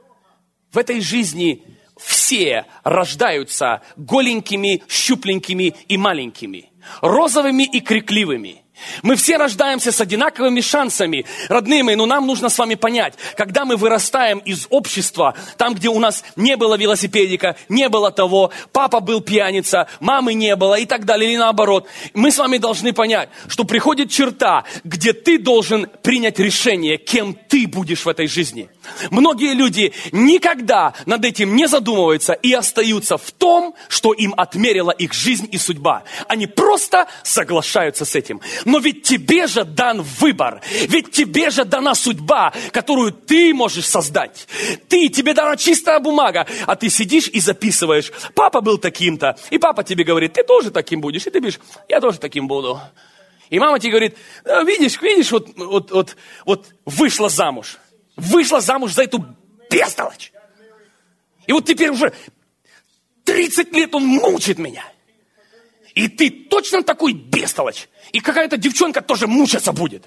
в этой жизни все рождаются голенькими, щупленькими и маленькими. Розовыми и крикливыми. Мы все рождаемся с одинаковыми шансами. Родные мои, но нам нужно с вами понять, когда мы вырастаем из общества, там, где у нас не было велосипедика, не было того, папа был пьяница, мамы не было и так далее, или наоборот. Мы с вами должны понять, что приходит черта, где ты должен принять решение, кем ты будешь в этой жизни. Многие люди никогда над этим не задумываются и остаются в том, что им отмерила их жизнь и судьба. Они просто соглашаются с этим. Но ведь тебе же дан выбор. Ведь тебе же дана судьба, которую ты можешь создать. Ты, тебе дана чистая бумага, а ты сидишь и записываешь. Папа был таким-то. И папа тебе говорит, ты тоже таким будешь. И ты говоришь, я тоже таким буду. И мама тебе говорит, видишь, видишь, вот, вот, вот, вот вышла замуж. Вышла замуж за эту бестолочь. И вот теперь уже тридцать лет он мучит меня. И ты точно такой бестолочь. И какая-то девчонка тоже мучиться будет.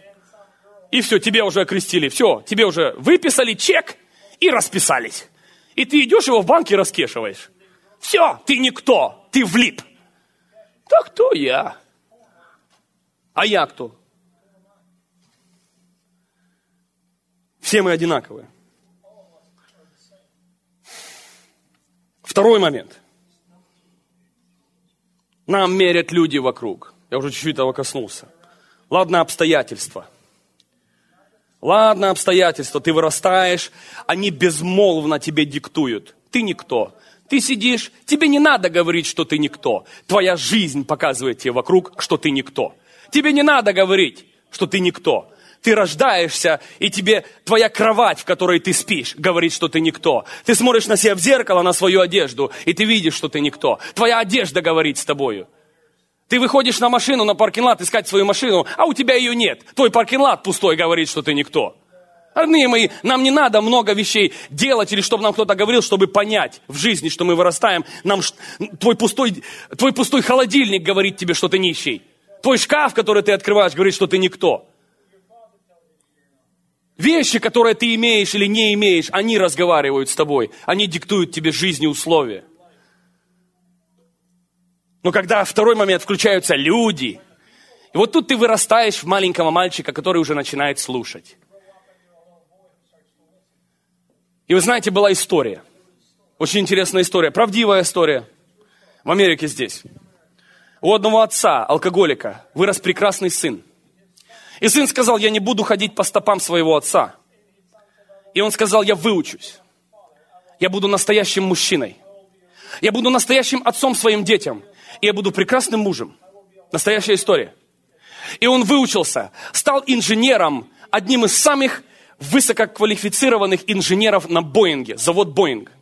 И все, тебе уже окрестили. Все, тебе уже выписали чек и расписались. И ты идешь его в банке раскешиваешь. Все, ты никто, ты влип. Да кто я? А я кто? Все мы одинаковые. Второй момент. Нам мерят люди вокруг. Я уже чуть-чуть этого коснулся. Ладно, обстоятельства. Ладно, обстоятельства, ты вырастаешь, они безмолвно тебе диктуют. Ты никто. Ты сидишь, тебе не надо говорить, что ты никто. Твоя жизнь показывает тебе вокруг, что ты никто. Тебе не надо говорить, что ты никто. Ты рождаешься, и тебе твоя кровать, в которой ты спишь, говорит, что ты никто. Ты смотришь на себя в зеркало, на свою одежду, и ты видишь, что ты никто. Твоя одежда говорит с тобою. Ты выходишь на машину, на паркинг-лот, искать свою машину, а у тебя ее нет. Твой паркинг-лот пустой говорит, что ты никто. Родные мои, нам не надо много вещей делать, или чтобы нам кто-то говорил, чтобы понять в жизни, что мы вырастаем. Нам ш... твой, пустой, твой пустой холодильник говорит тебе, что ты нищий. Твой шкаф, который ты открываешь, говорит, что ты никто. Вещи, которые ты имеешь или не имеешь, они разговаривают с тобой. Они диктуют тебе жизнь и условия. Но когда второй момент, включаются люди, и вот тут ты вырастаешь в маленького мальчика, который уже начинает слушать. И вы знаете, была история. Очень интересная история, правдивая история. В Америке здесь. У одного отца, алкоголика, вырос прекрасный сын. И сын сказал, я не буду ходить по стопам своего отца. И он сказал, я выучусь. Я буду настоящим мужчиной. Я буду настоящим отцом своим детям. И я буду прекрасным мужем. Настоящая история. И он выучился, стал инженером, одним из самых высококвалифицированных инженеров на Боинге, завод Боинг.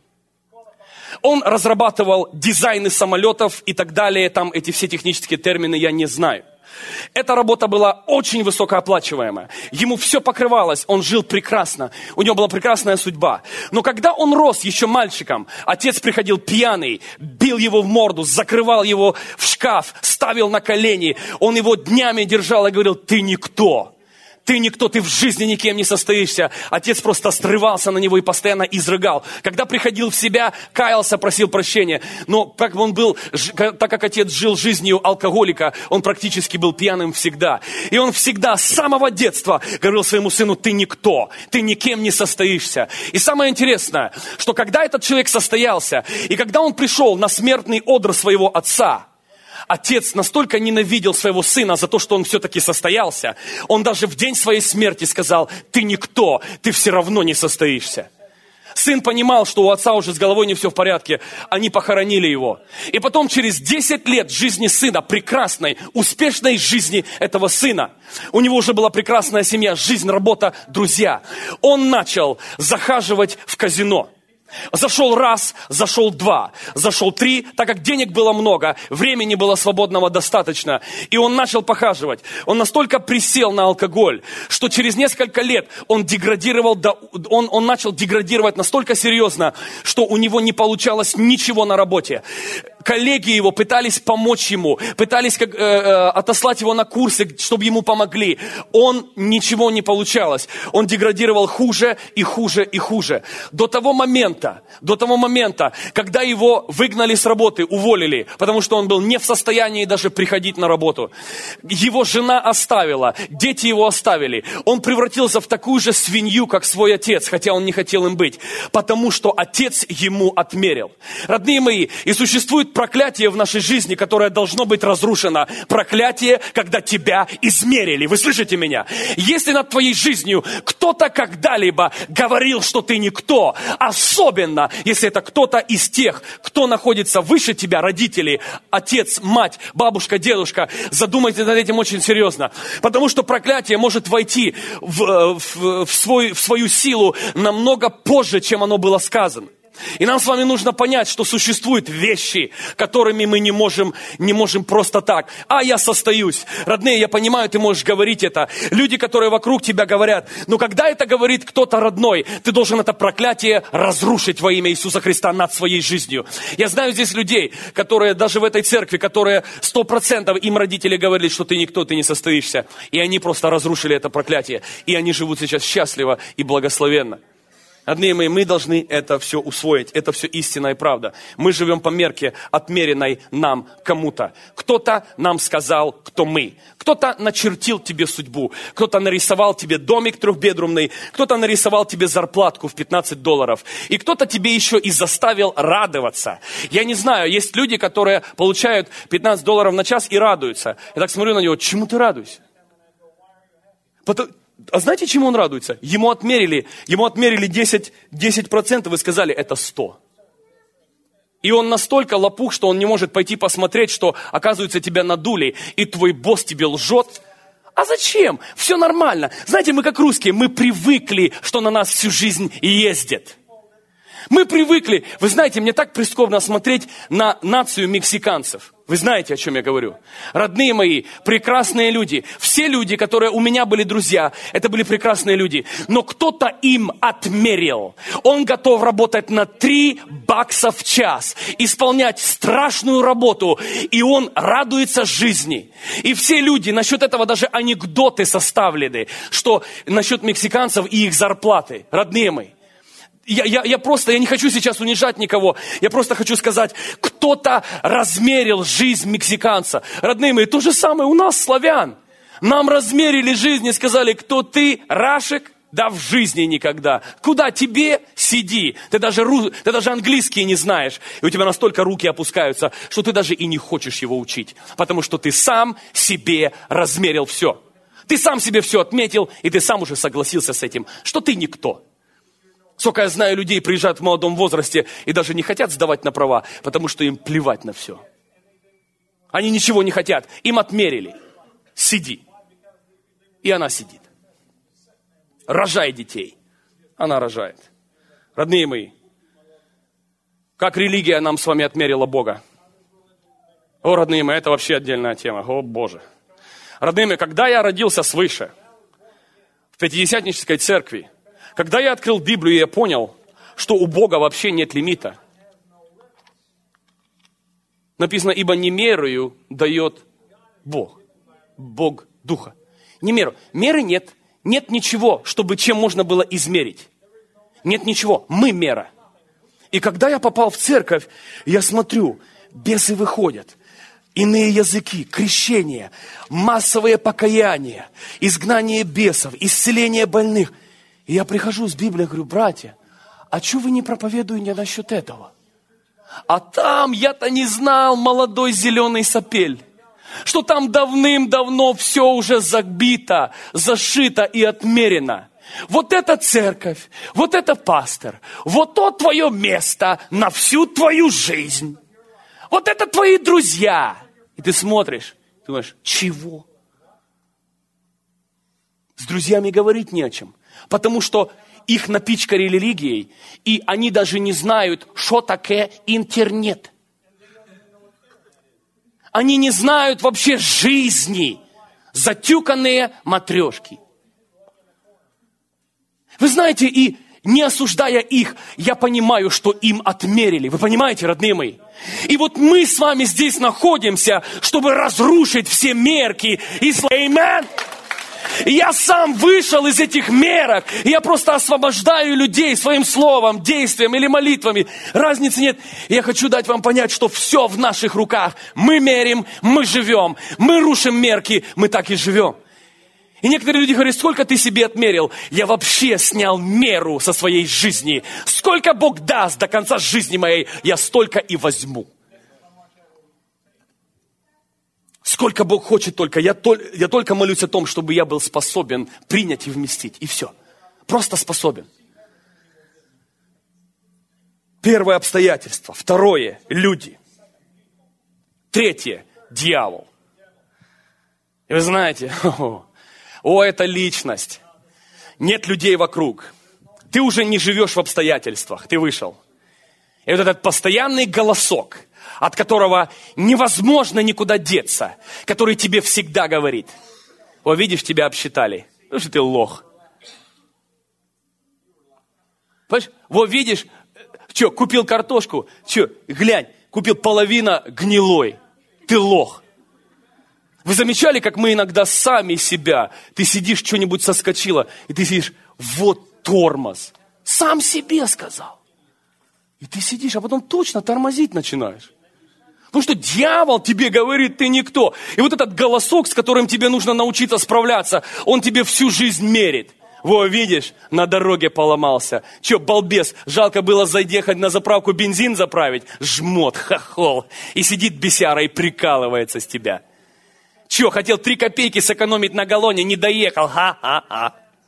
Он разрабатывал дизайны самолетов и так далее, там эти все технические термины я не знаю. Эта работа была очень высокооплачиваемая. Ему все покрывалось, он жил прекрасно, у него была прекрасная судьба. Но когда он рос еще мальчиком, отец приходил пьяный, бил его в морду, закрывал его в шкаф, ставил на колени. Он его днями держал и говорил, ты никто. Ты никто, ты в жизни никем не состоишься. Отец просто срывался на него и постоянно изрыгал. Когда приходил в себя, каялся, просил прощения. Но как он был, так как отец жил жизнью алкоголика, он практически был пьяным всегда. И он всегда с самого детства говорил своему сыну, ты никто, ты никем не состоишься. И самое интересное, что когда этот человек состоялся, и когда он пришел на смертный одр своего отца, отец настолько ненавидел своего сына за то, что он все-таки состоялся, он даже в день своей смерти сказал, ты никто, ты все равно не состоишься. Сын понимал, что у отца уже с головой не все в порядке, они похоронили его. И потом через десять лет жизни сына, прекрасной, успешной жизни этого сына, у него уже была прекрасная семья, жизнь, работа, друзья. Он начал захаживать в казино. Зашел раз, зашел два, зашел три, так как денег было много, времени было свободного достаточно. И он начал похаживать. Он настолько присел на алкоголь, что через несколько лет он деградировал, до, он, он начал деградировать настолько серьезно, что у него не получалось ничего на работе. Коллеги его пытались помочь ему, пытались как, э, э, отослать его на курсы, чтобы ему помогли. Он ничего не получалось. Он деградировал хуже и хуже и хуже. До того момента, до того момента, когда его выгнали с работы, уволили, потому что он был не в состоянии даже приходить на работу. Его жена оставила, дети его оставили. Он превратился в такую же свинью, как свой отец, хотя он не хотел им быть, потому что отец ему отмерил. Родные мои, и существует проклятие в нашей жизни, которое должно быть разрушено. Проклятие, когда тебя измерили. Вы слышите меня? Если над твоей жизнью кто-то когда-либо говорил, что ты никто, особенно если это кто-то из тех, кто находится выше тебя, родители, отец, мать, бабушка, дедушка, задумайтесь над этим очень серьезно. Потому что проклятие может войти в, в, в, свой, в свою силу намного позже, чем оно было сказано. И нам с вами нужно понять, что существуют вещи, которыми мы не можем, не можем просто так. А я состоюсь. Родные, я понимаю, ты можешь говорить это. Люди, которые вокруг тебя говорят. Но когда это говорит кто-то родной, ты должен это проклятие разрушить во имя Иисуса Христа над своей жизнью. Я знаю здесь людей, которые даже в этой церкви, которые сто процентов им родители говорили, что ты никто, ты не состоишься. И они просто разрушили это проклятие. И они живут сейчас счастливо и благословенно. Родные мои, мы должны это все усвоить. Это все истина и правда. Мы живем по мерке, отмеренной нам кому-то. Кто-то нам сказал, кто мы. Кто-то начертил тебе судьбу. Кто-то нарисовал тебе домик трехбедрумный. Кто-то нарисовал тебе зарплатку в пятнадцать долларов. И кто-то тебе еще и заставил радоваться. Я не знаю, есть люди, которые получают пятнадцать долларов на час и радуются. Я так смотрю на него, чему ты радуешься? Потом... А знаете, чему он радуется? Ему отмерили, ему отмерили десять, десять процентов и сказали, это сто. И он настолько лопух, что он не может пойти посмотреть, что, оказывается, тебя надули, и твой босс тебе лжет. А зачем? Все нормально. Знаете, мы как русские, мы привыкли, что на нас всю жизнь ездят. Мы привыкли. Вы знаете, мне так прискорбно смотреть на нацию мексиканцев. Вы знаете, о чем я говорю. Родные мои, прекрасные люди. Все люди, которые у меня были друзья, это были прекрасные люди. Но кто-то им отмерил. Он готов работать на три бакса в час. Исполнять страшную работу. И он радуется жизни. И все люди, насчет этого даже анекдоты составлены. Что насчет мексиканцев и их зарплаты. Родные мои. Я, я, я просто, я не хочу сейчас унижать никого. Я просто хочу сказать, кто-то размерил жизнь мексиканца. Родные мои, то же самое у нас, славян. Нам размерили жизнь и сказали, кто ты, Рашек? Да в жизни никогда. Куда тебе? Сиди. Ты даже, ты даже английский не знаешь. И у тебя настолько руки опускаются, что ты даже и не хочешь его учить. Потому что ты сам себе размерил все. Ты сам себе все отметил, и ты сам уже согласился с этим, что ты никто. Сколько я знаю людей, приезжают в молодом возрасте и даже не хотят сдавать на права, потому что им плевать на все. Они ничего не хотят. Им отмерили. Сиди. И она сидит. Рожай детей. Она рожает. Родные мои, как религия нам с вами отмерила Бога. О, родные мои, это вообще отдельная тема. О, Боже. Родные мои, когда я родился свыше, в Пятидесятнической церкви, когда я открыл Библию, я понял, что у Бога вообще нет лимита. Написано, ибо не мерою дает Бог. Бог Духа. Не меру. Меры нет. Нет ничего, чтобы чем можно было измерить. Нет ничего. Мы мера. И когда я попал в церковь, я смотрю, бесы выходят. Иные языки, крещение, массовые покаяния, изгнание бесов, исцеление больных. И я прихожу с Библией, говорю, братья, а что вы не проповедуете насчет этого? А там я-то не знал, молодой зеленый сопель, что там давным-давно все уже забито, зашито и отмерено. Вот это церковь, вот это пастор, вот то твое место на всю твою жизнь. Вот это твои друзья. И ты смотришь, думаешь, чего? С друзьями говорить не о чем. Потому что их напичкали религией, и они даже не знают, что такое интернет. Они не знают вообще жизни, затюканные матрешки. Вы знаете, и не осуждая их, я понимаю, что им отмерили. Вы понимаете, родные мои? И вот мы с вами здесь находимся, чтобы разрушить все мерки. И Amen. Я сам вышел из этих мерок, и я просто освобождаю людей своим словом, действием или молитвами. Разницы нет. И я хочу дать вам понять, что все в наших руках. Мы мерим, мы живем. Мы рушим мерки, мы так и живем. И некоторые люди говорят, сколько ты себе отмерил? Я вообще снял меру со своей жизни. Сколько Бог даст до конца жизни моей, я столько и возьму. Сколько Бог хочет только. Я, тол- я только молюсь о том, чтобы я был способен принять и вместить. И все. Просто способен. Первое обстоятельство. Второе. Люди. Третье. Дьявол. И вы знаете, о, о, это личность. Нет людей вокруг. Ты уже не живешь в обстоятельствах. Ты вышел. И вот этот постоянный голосок, от которого невозможно никуда деться, который тебе всегда говорит. О, видишь, тебя обсчитали. Ну что ты лох. Понимаешь? Вот видишь, что, купил картошку, что, глянь, купил половина гнилой. Ты лох. Вы замечали, как мы иногда сами себя, ты сидишь, что-нибудь соскочило, и ты сидишь, вот тормоз. Сам себе сказал. И ты сидишь, а потом точно тормозить начинаешь. Потому что дьявол тебе говорит, ты никто. И вот этот голосок, с которым тебе нужно научиться справляться, он тебе всю жизнь мерит. Во, видишь, на дороге поломался. Че, балбес, жалко было заехать на заправку бензин заправить? Жмот, хохол. И сидит бесяра и прикалывается с тебя. Че, хотел три копейки сэкономить на галлоне, не доехал, ха-ха-ха.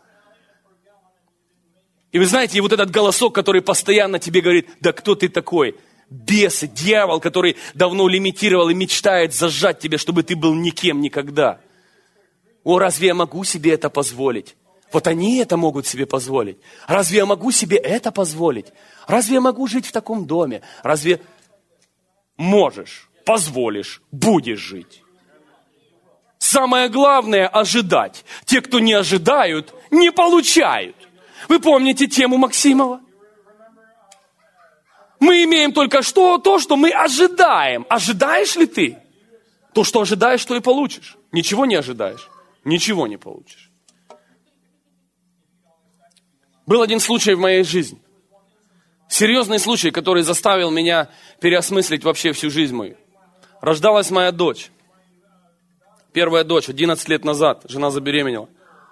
И вы знаете, и вот этот голосок, который постоянно тебе говорит, да кто ты такой? Бесы, дьявол, который давно лимитировал и мечтает зажать тебя, чтобы ты был никем никогда. О, разве я могу себе это позволить? Вот они это могут себе позволить. Разве я могу себе это позволить? Разве я могу жить в таком доме? Разве можешь, позволишь, будешь жить? Самое главное – ожидать. Те, кто не ожидают, не получают. Вы помните тему Максимова? Мы имеем только что, то, что мы ожидаем. Ожидаешь ли ты? То, что ожидаешь, то и получишь. Ничего не ожидаешь, ничего не получишь. Был один случай в моей жизни. Серьезный случай, который заставил меня переосмыслить вообще всю жизнь мою. Рождалась моя дочь. Первая дочь, одиннадцать лет назад. Жена забеременела.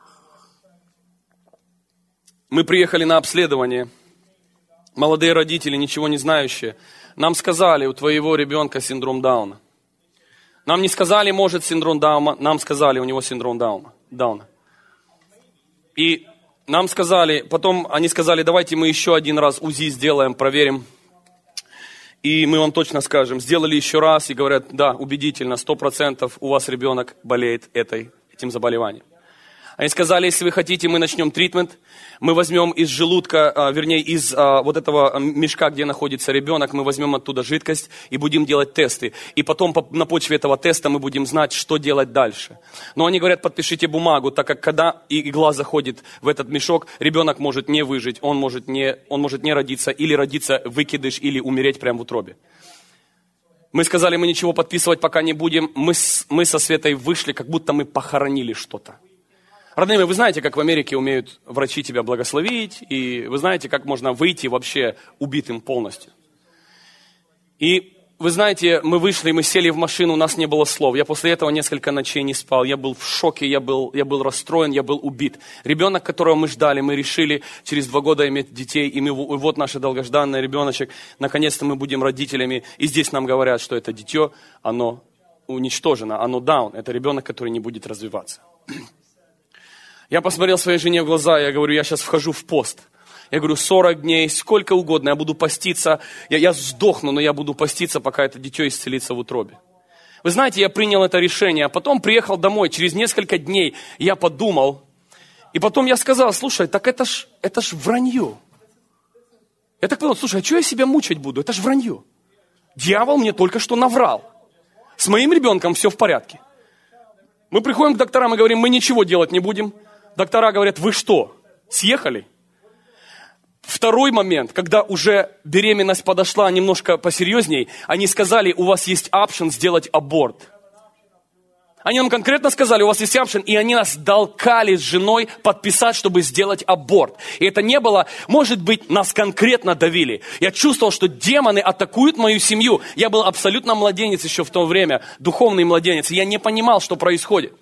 Мы приехали на обследование. Молодые родители, ничего не знающие. Нам сказали, у твоего ребенка синдром Дауна. Нам не сказали, может, синдром Дауна. Нам сказали, у него синдром Дауна. Дауна. И нам сказали, потом они сказали, давайте мы еще один раз УЗИ сделаем, проверим. И мы вам точно скажем. Сделали еще раз и говорят, да, убедительно, сто процентов у вас ребенок болеет этой, этим заболеванием. Они сказали, если вы хотите, мы начнем тритмент. Мы возьмем из желудка, вернее, из вот этого мешка, где находится ребенок, мы возьмем оттуда жидкость и будем делать тесты. И потом на почве этого теста мы будем знать, что делать дальше. Но они говорят, подпишите бумагу, так как когда игла заходит в этот мешок, ребенок может не выжить, он может не, он может не родиться, или родиться выкидыш, или умереть прямо в утробе. Мы сказали, мы ничего подписывать пока не будем. Мы, с, мы со Светой вышли, как будто мы похоронили что-то. Родные, вы знаете, как в Америке умеют врачи тебя благословить, и вы знаете, как можно выйти вообще убитым полностью. И вы знаете, мы вышли, мы сели в машину, у нас не было слов. Я после этого несколько ночей не спал, я был в шоке, я был, я был расстроен, я был убит. Ребенок, которого мы ждали, мы решили через два года иметь детей, и, мы, и вот наш долгожданный ребеночек, наконец-то мы будем родителями. И здесь нам говорят, что это дитё, оно уничтожено, оно даун, это ребенок, который не будет развиваться. Я посмотрел своей жене в глаза, я говорю, я сейчас вхожу в пост. Я говорю, сорок дней, сколько угодно, я буду поститься. Я, я сдохну, но я буду поститься, пока это дитё исцелится в утробе. Вы знаете, я принял это решение, а потом приехал домой. Через несколько дней я подумал. И потом я сказал, слушай, так это ж, это ж вранье. Я так подумал, слушай, а что я себя мучать буду? Это ж вранье. Дьявол мне только что наврал. С моим ребенком все в порядке. Мы приходим к докторам и говорим, мы ничего делать не будем. Доктора говорят, вы что, съехали? Второй момент, когда уже беременность подошла немножко посерьезней, они сказали, у вас есть опшн сделать аборт. Они нам конкретно сказали, у вас есть опшн, и они нас толкали с женой подписать, чтобы сделать аборт. И это не было, может быть, нас конкретно давили. Я чувствовал, что демоны атакуют мою семью. Я был абсолютно младенец еще в то время, духовный младенец, и я не понимал, что происходит.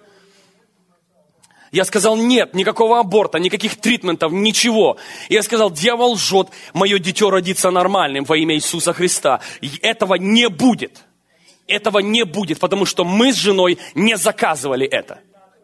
Я сказал, нет, никакого аборта, никаких тритментов, ничего. Я сказал, дьявол лжет, мое дитё родится нормальным во имя Иисуса Христа. И этого не будет. Этого не будет, потому что мы с женой не заказывали это.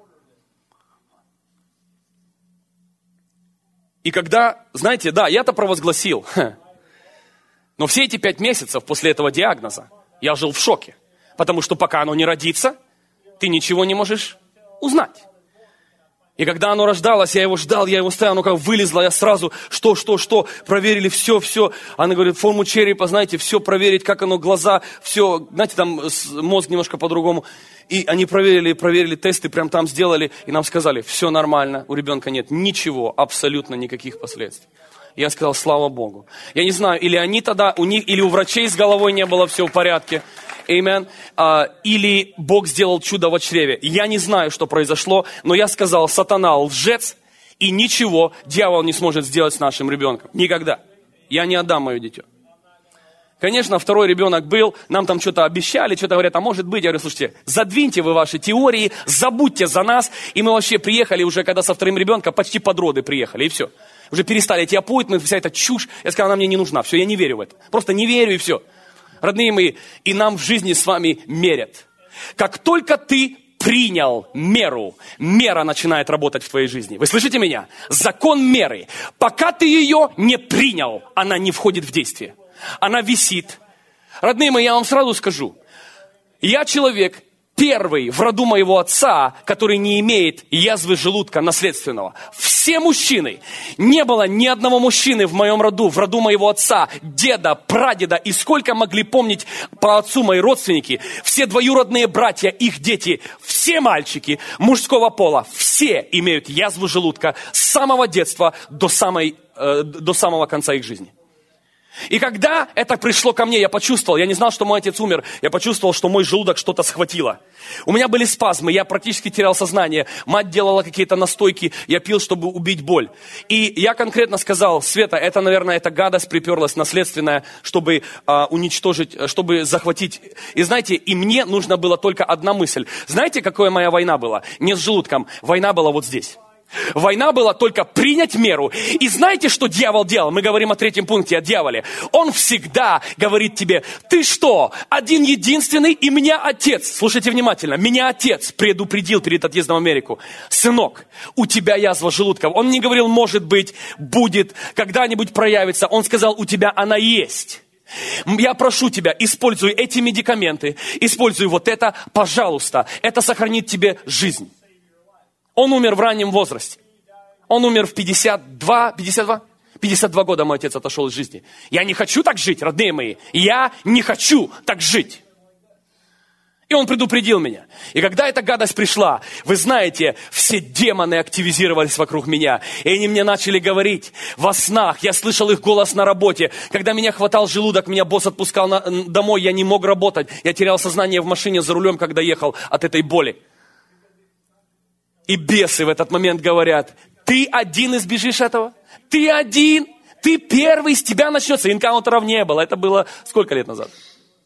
И когда, знаете, да, я-то провозгласил, но все эти пять месяцев после этого диагноза я жил в шоке. Потому что пока оно не родится, ты ничего не можешь узнать. И когда оно рождалось, я его ждал, я его ставил, оно как вылезло, я сразу, что, что, что, проверили все, все. Она говорит, форму черепа, знаете, все проверить, как оно, глаза, все, знаете, там мозг немножко по-другому. И они проверили, проверили тесты, прям там сделали, и нам сказали, все нормально, у ребенка нет ничего, абсолютно никаких последствий. Я сказал, слава Богу. Я не знаю, или они тогда, у них, или у врачей с головой не было все в порядке. Amen. Uh, или Бог сделал чудо в чреве. Я не знаю, что произошло, но я сказал, сатана лжец, и ничего дьявол не сможет сделать с нашим ребенком. Никогда. Я не отдам мое дитё. Конечно, второй ребенок был, нам там что-то обещали, что-то говорят, а может быть, я говорю, слушайте, задвиньте вы ваши теории, забудьте за нас, и мы вообще приехали уже, когда со вторым ребенком, почти под роды приехали, и все. Уже перестали эти аппоинтменты, вся эта чушь, я сказал, она мне не нужна, все, я не верю в это, просто не верю и все. Родные мои, и нам в жизни с вами мерят. Как только ты принял меру, мера начинает работать в твоей жизни. Вы слышите меня? Закон меры. Пока ты ее не принял, она не входит в действие. Она висит. Родные мои, я вам сразу скажу. Я человек, первый в роду моего отца, который не имеет язвы желудка наследственного. Все мужчины. Не было ни одного мужчины в моем роду, в роду моего отца, деда, прадеда. И сколько могли помнить по отцу мои родственники. Все двоюродные братья, их дети, все мальчики мужского пола, все имеют язву желудка с самого детства до, самой, э, до самого конца их жизни. И когда это пришло ко мне, я почувствовал, я не знал, что мой отец умер, я почувствовал, что мой желудок что-то схватило. У меня были спазмы, я практически терял сознание. Мать делала какие-то настойки, я пил, чтобы убить боль. И я конкретно сказал: Света, это, наверное, эта гадость приперлась наследственная, чтобы а, уничтожить, чтобы захватить. И знаете, и мне нужна была только одна мысль. Знаете, какая моя война была? Не с желудком, война была вот здесь. Война была только принять меру. И знаете, что дьявол делал? Мы говорим о третьем пункте, о дьяволе. Он всегда говорит тебе: ты что, один единственный, и меня отец, слушайте внимательно, меня отец предупредил перед отъездом в Америку: сынок, у тебя язва желудка. Он не говорил, может быть, будет, когда-нибудь проявится. Он сказал, у тебя она есть. Я прошу тебя, используй эти медикаменты, используй вот это, пожалуйста. Это сохранит тебе жизнь. Он умер в раннем возрасте. Он умер в пятьдесят два, пятьдесят два? пятьдесят два года мой отец отошел из жизни. Я не хочу так жить, родные мои. Я не хочу так жить. И он предупредил меня. И когда эта гадость пришла, вы знаете, все демоны активизировались вокруг меня. И они мне начали говорить во снах. Я слышал их голос на работе. Когда меня хватал желудок, меня босс отпускал на, домой, я не мог работать. Я терял сознание в машине за рулем, когда ехал от этой боли. И бесы в этот момент говорят: ты один избежишь этого? Ты один? Ты первый, с тебя начнется. Энкаунтеров не было. Это было сколько лет назад?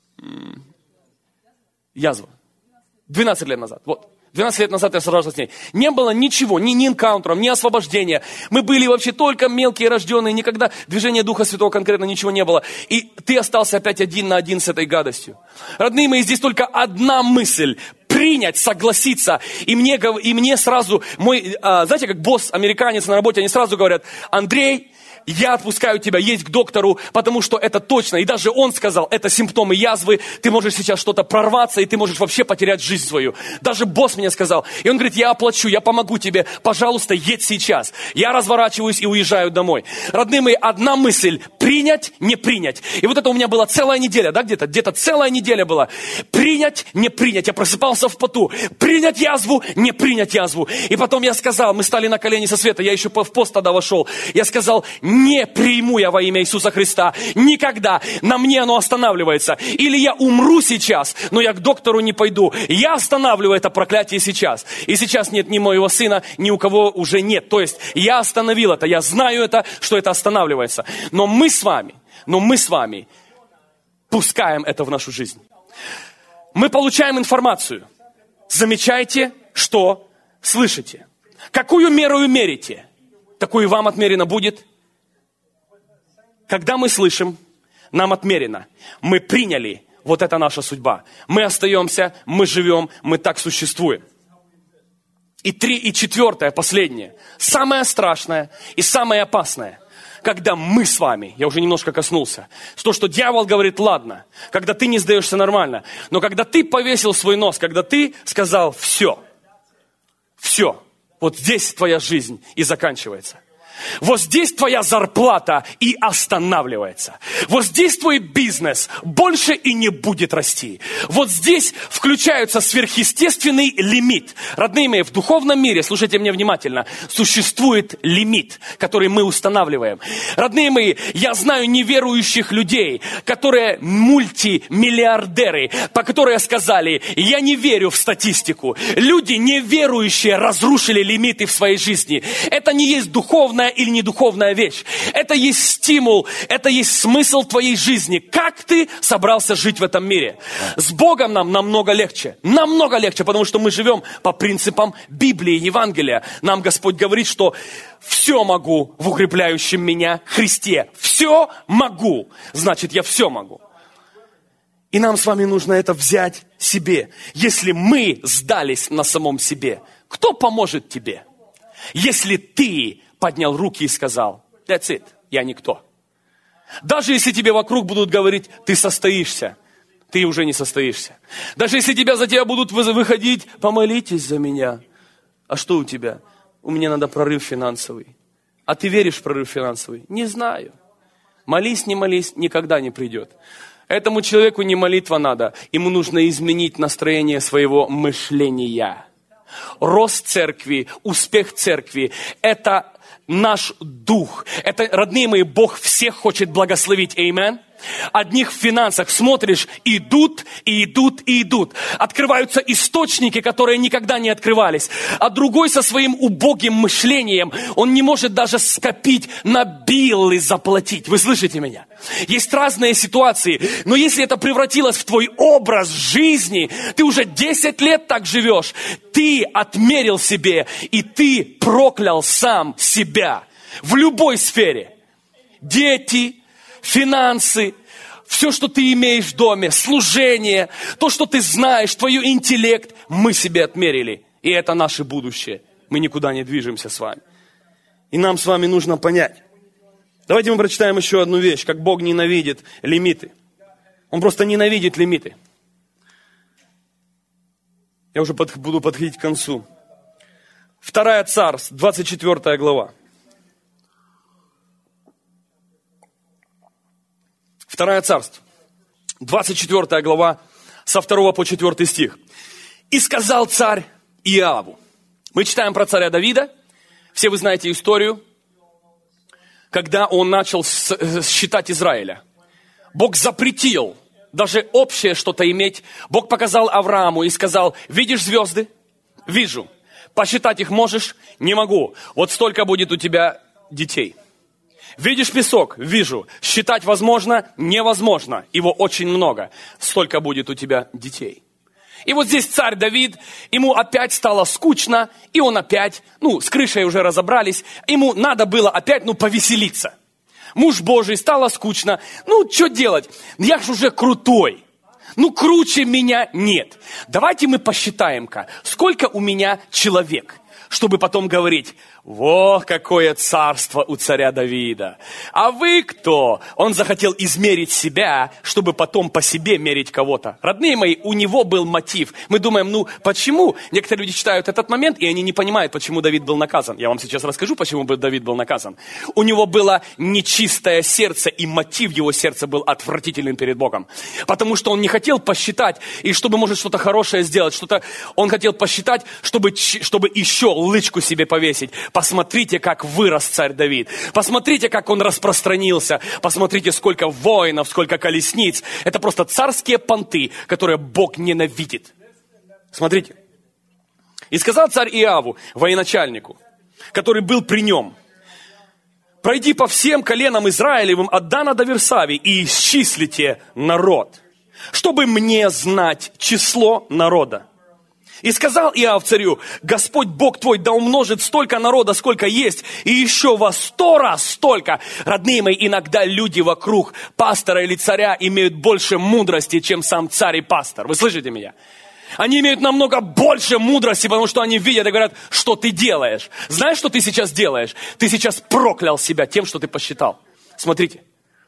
Язва. двенадцать лет назад. Вот. двенадцать лет назад я сражался с ней. Не было ничего, ни, ни энкаунтеров, ни освобождения. Мы были вообще только мелкие рожденные, никогда движения Духа Святого конкретно ничего не было. И ты остался опять один на один с этой гадостью. Родные мои, здесь только одна мысль. Принять, согласиться. И мне, и мне сразу, мой, а, знаете, как босс, американец на работе, они сразу говорят: Андрей, я отпускаю тебя, едь к доктору, потому что это точно. И даже он сказал, это симптомы язвы, ты можешь сейчас что-то прорваться, и ты можешь вообще потерять жизнь свою. Даже босс мне сказал. И он говорит: я оплачу, я помогу тебе, пожалуйста, едь сейчас. Я разворачиваюсь и уезжаю домой. Родные мои, одна мысль: принять, не принять. И вот это у меня была целая неделя, да, где-то, где-то целая неделя была. Принять, не принять. Я просыпался в поту. Принять язву, не принять язву. И потом я сказал, мы стали на колени со Светой, я еще в пост тогда вошел. Я сказал: не приму я во имя Иисуса Христа. Никогда. На мне оно останавливается. Или я умру сейчас, но я к доктору не пойду. Я останавливаю это проклятие сейчас. И сейчас нет ни моего сына, ни у кого уже нет. То есть я остановил это. Я знаю это, что это останавливается. Но мы с вами, но мы с вами пускаем это в нашу жизнь. Мы получаем информацию. Замечайте, что слышите. Какую меру мерите, такую вам отмерено будет. Когда мы слышим, нам отмерено. Мы приняли, вот это наша судьба. Мы остаемся, мы живем, мы так существуем. И три, и четвертое, последнее. Самое страшное и самое опасное. Когда мы с вами, я уже немножко коснулся, то, что дьявол говорит: ладно, когда ты не сдаешься нормально, но когда ты повесил свой нос, когда ты сказал: все, все, вот здесь твоя жизнь и заканчивается. Вот здесь твоя зарплата и останавливается. Вот здесь твой бизнес больше и не будет расти. Вот здесь включается сверхъестественный лимит. Родные мои, в духовном мире, слушайте меня внимательно, существует лимит, который мы устанавливаем. Родные мои, я знаю неверующих людей, которые мультимиллиардеры, по которые сказали: я не верю в статистику. Люди неверующие разрушили лимиты в своей жизни. Это не есть духовная или не духовная вещь. Это есть стимул, это есть смысл твоей жизни. Как ты собрался жить в этом мире? С Богом нам намного легче. Намного легче, потому что мы живем по принципам Библии, Евангелия. Нам Господь говорит, что все могу в укрепляющем меня Христе. Все могу. Значит, я все могу. И нам с вами нужно это взять себе. Если мы сдались на самом себе, кто поможет тебе? Если ты поднял руки и сказал, that's it, я никто. Даже если тебе вокруг будут говорить, ты состоишься, ты уже не состоишься. Даже если тебя за тебя будут выходить, помолитесь за меня. А что у тебя? У меня надо прорыв финансовый. А ты веришь в прорыв финансовый? Не знаю. Молись, не молись, никогда не придет. Этому человеку не молитва надо. Ему нужно изменить настроение своего мышления. Рост церкви, успех церкви – это наш дух. Это, родные мои, Бог всех хочет благословить. Аминь. Одних в финансах смотришь, идут, и идут, и идут. Открываются источники, которые никогда не открывались. А другой со своим убогим мышлением, он не может даже скопить на биллы заплатить. Вы слышите меня? Есть разные ситуации, но если это превратилось в твой образ жизни, ты уже десять лет так живешь, ты отмерил себе, и ты проклял сам себя в любой сфере. Дети, финансы, все, что ты имеешь в доме, служение, то, что ты знаешь, твой интеллект, мы себе отмерили. И это наше будущее. Мы никуда не движемся с вами. И нам с вами нужно понять. Давайте мы прочитаем еще одну вещь, как Бог ненавидит лимиты. Он просто ненавидит лимиты. Я уже под, буду подходить к концу. Вторая Царств, двадцать четвёртая глава. Вторая Царств, двадцать четвёртая глава, со второго по четвёртый стих. «И сказал царь Иоаву». Мы читаем про царя Давида. Все вы знаете историю, когда он начал считать Израиля. Бог запретил даже общее что-то иметь. Бог показал Аврааму и сказал, видишь звезды? Вижу. Посчитать их можешь? Не могу. Вот столько будет у тебя детей. Видишь песок? Вижу. Считать возможно? Невозможно. Его очень много. Столько будет у тебя детей. И вот здесь царь Давид, ему опять стало скучно, и он опять, ну, с крышей уже разобрались, ему надо было опять, ну, повеселиться. Муж Божий, стало скучно. Ну, что делать? Я ж уже крутой. Ну, круче меня нет. Давайте мы посчитаем-ка, сколько у меня человек, чтобы потом говорить, во, какое царство у царя Давида. А вы кто? Он захотел измерить себя, чтобы потом по себе мерить кого-то. Родные мои, у него был мотив. Мы думаем, ну, почему? Некоторые люди читают этот момент, и они не понимают, почему Давид был наказан. Я вам сейчас расскажу, почему Давид был наказан. У него было нечистое сердце, и мотив его сердца был отвратительным перед Богом. Потому что он не хотел посчитать, и чтобы, может, что-то хорошее сделать, что-то... Он хотел посчитать, чтобы, чтобы еще лычку себе повесить. Посмотрите, как вырос царь Давид. Посмотрите, как он распространился. Посмотрите, сколько воинов, сколько колесниц. Это просто царские понты, которые Бог ненавидит. Смотрите. И сказал царь Иоаву, военачальнику, который был при нем, пройди по всем коленам Израилевым от Дана до Версавии и исчислите народ, чтобы мне знать число народа. И сказал Иоав царю, Господь Бог твой да умножит столько народа, сколько есть, и еще во сто раз столько. Родные мои, иногда люди вокруг пастора или царя имеют больше мудрости, чем сам царь и пастор. Вы слышите меня? Они имеют намного больше мудрости, потому что они видят и говорят, что ты делаешь. Знаешь, что ты сейчас делаешь? Ты сейчас проклял себя тем, что ты посчитал. Смотрите.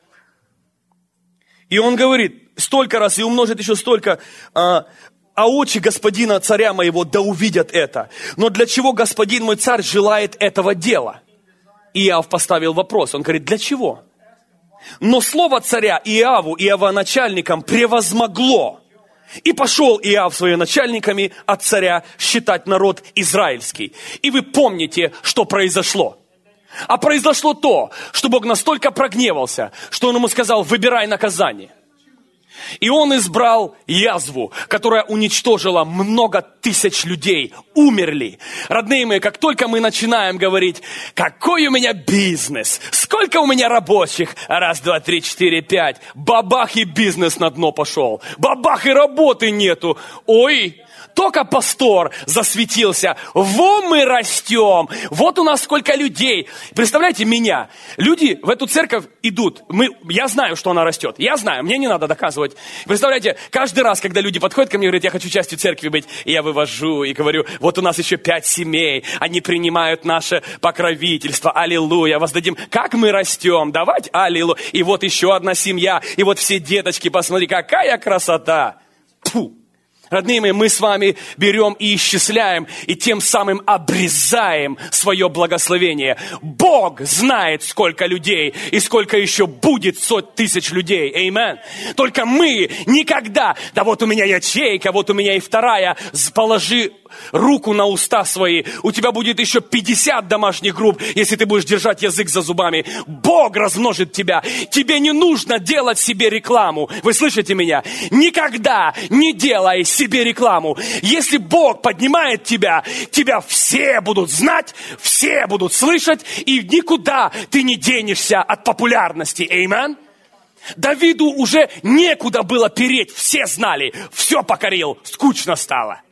И он говорит, столько раз, и умножит еще столько... А, А очи господина царя моего да увидят это. Но для чего господин мой царь желает этого дела? Иоав поставил вопрос. Он говорит, для чего? Но слово царя Иоаву и военачальникам превозмогло. И пошел Иоав с военачальниками от царя считать народ израильский. И вы помните, что произошло. А произошло то, что Бог настолько прогневался, что Он ему сказал, выбирай наказание. И он избрал язву, которая уничтожила много тысяч людей, умерли. Родные мои, как только мы начинаем говорить, какой у меня бизнес, сколько у меня рабочих, раз, два, три, четыре, пять, бабах и бизнес на дно пошел, бабах и работы нету, ой, Только пастор засветился. Во мы растем. Вот у нас сколько людей. Представляете, меня. Люди в эту церковь идут. Мы, я знаю, что она растет. Я знаю, мне не надо доказывать. Представляете, каждый раз, когда люди подходят ко мне и говорят, я хочу частью церкви быть, и я вывожу и говорю, вот у нас еще пять семей. Они принимают наше покровительство. Аллилуйя. Воздадим. Как мы растем. Давайте аллилуйя. И вот еще одна семья. И вот все деточки, посмотри, какая красота. Фу. Родные мои, мы с вами берем и исчисляем, и тем самым обрезаем свое благословение. Бог знает, сколько людей, и сколько еще будет сот тысяч людей. Аминь. Только мы никогда, да вот у меня ячейка, вот у меня и вторая, положи руку на уста свои, у тебя будет еще пятьдесят домашних групп, если ты будешь держать язык за зубами. Бог размножит тебя. Тебе не нужно делать себе рекламу. Вы слышите меня? Никогда не делай себе рекламу. Если Бог поднимает тебя, тебя все будут знать, все будут слышать, и никуда ты не денешься от популярности. Аминь. Давиду уже некуда было переть, все знали, все покорил, скучно стало.